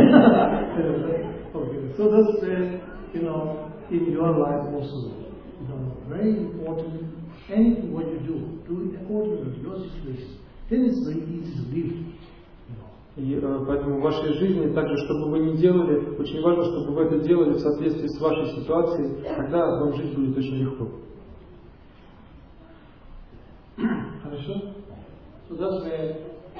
Okay, so that's in your life also, very important. Anything what you do it according to your situation. Then it's very easy to live. И поэтому в вашей жизни, также, что бы вы ни делали, очень важно, чтобы вы это делали в соответствии с вашей ситуацией, тогда вам жить будет очень легко. Хорошо? So that's where,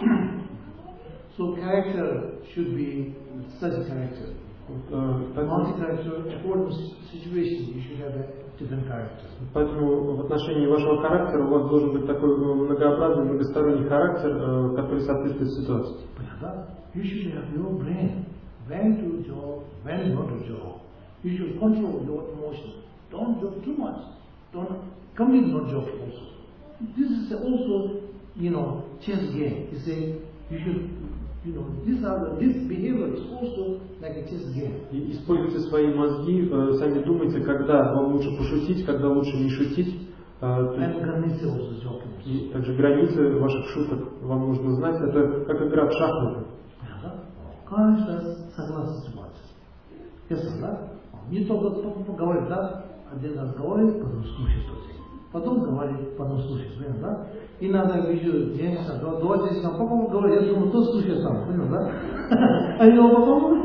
so character should be such a character. Multi-character, according to situation, you should have a different character. Поэтому в отношении вашего характера у вас должен быть такой многообразный, многосторонний характер, который соответствует ситуации. You should have your brain. When to joke, when not to joke. You should control your emotion. Don't joke too much. Don't completely not joke also. This is also, chess game. You say, you should, this behavior is also like a chess game. И используйте свои мозги, сами думайте, когда вам лучше пошутить, когда лучше не шутить. И также границы ваших шуток вам нужно знать. Это как игра в шахматы. Каждый согласен с вами. Ясно, да? Не только говорит, да? Один раз говорит, потом слушает тоже. Потом говорит, потом слушает, да? Иногда вижу день, два дня, потом говорит, я думаю, кто слушает там, понял, да? А его потом...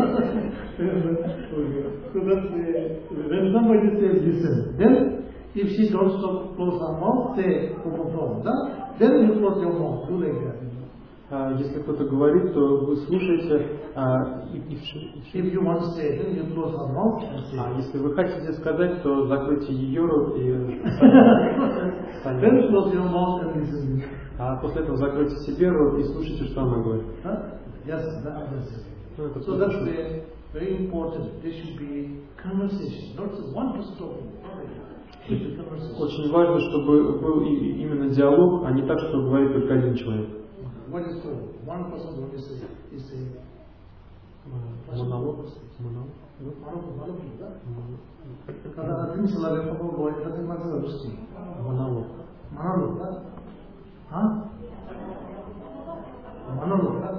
When somebody says listen, then if she don't stop, close her mouth, say, да? Then you close your mouth, do like that. Если кто-то говорит, то вы слушаете. If you want to say, then you close her mouth and say. Если вы хотите сказать, то закройте ее рот и Then close your mouth and listen. А после этого закройте себе рот и слушайте, что она говорит. Yes, that's so that's very important. There should be conversation, not one person talking. Очень важно, чтобы был именно диалог, а не так, что говорит только один человек. What is called? One person what is монолог. Монолог, да? Когда один человек говорит, это называется русский. Монолог. Монолог, да? А? Монолог, да?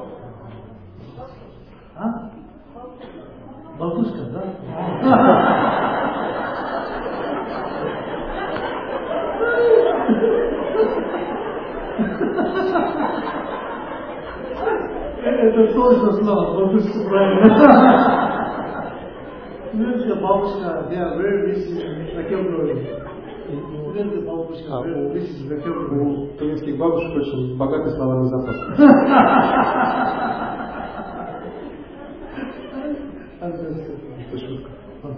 А? Бабушка, да? Это точно слово, бабушка, правильно. Знаете, бабушка, they are very rich in vocabulary. Знаете, бабушка, very rich in vocabulary. У турецких бабушек очень богатый словарный запас. Это шутка.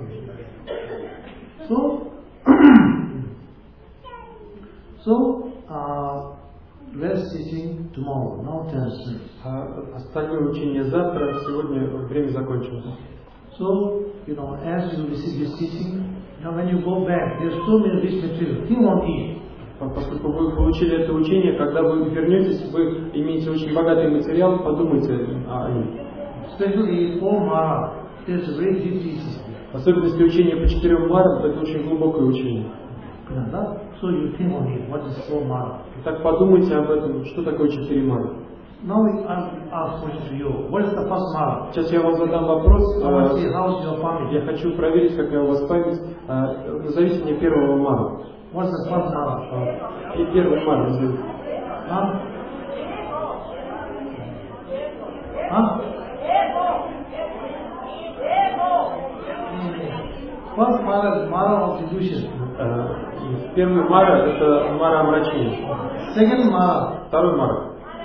So, rest teaching tomorrow, now 10:30. Остальное учение завтра, сегодня время закончилось. So, as you receive this teaching, when you go back, there's so many rich material. Think on it. Поскольку вы получили это учение, когда вы вернетесь, вы имеете очень богатый материал, подумайте о нем. Especially for Mara, there's a very deep teaching. В особенности учение по 4 марам, это очень глубокое учение. So you think on it, what is 4 Mara? Так подумайте об этом, что такое 4 мара. Now I ask question to you. What is the first Mara? Сейчас я вам задам вопрос. How's your family? Я хочу проверить, какая у вас память. Назовите мне первого мара. What's the first Mara? И первый мара назовите. First Mara is Mara of illusion. Первый Мара — это Мара омрачения. Second Mara. Второй Мара.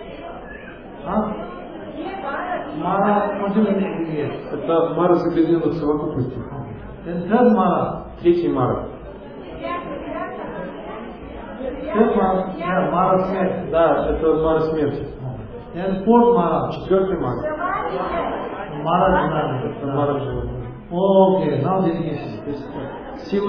Mara conjugated aggregates. Это Мара загрязненных совокупностей. Then third Mara. Третий Мара. Third Mara, yeah, Mara smith. Да, это Мара смерти. Then fourth Mara. Четвертый Мара. Mara Jnana. Это Мара желания. Okay, now dedication. Сила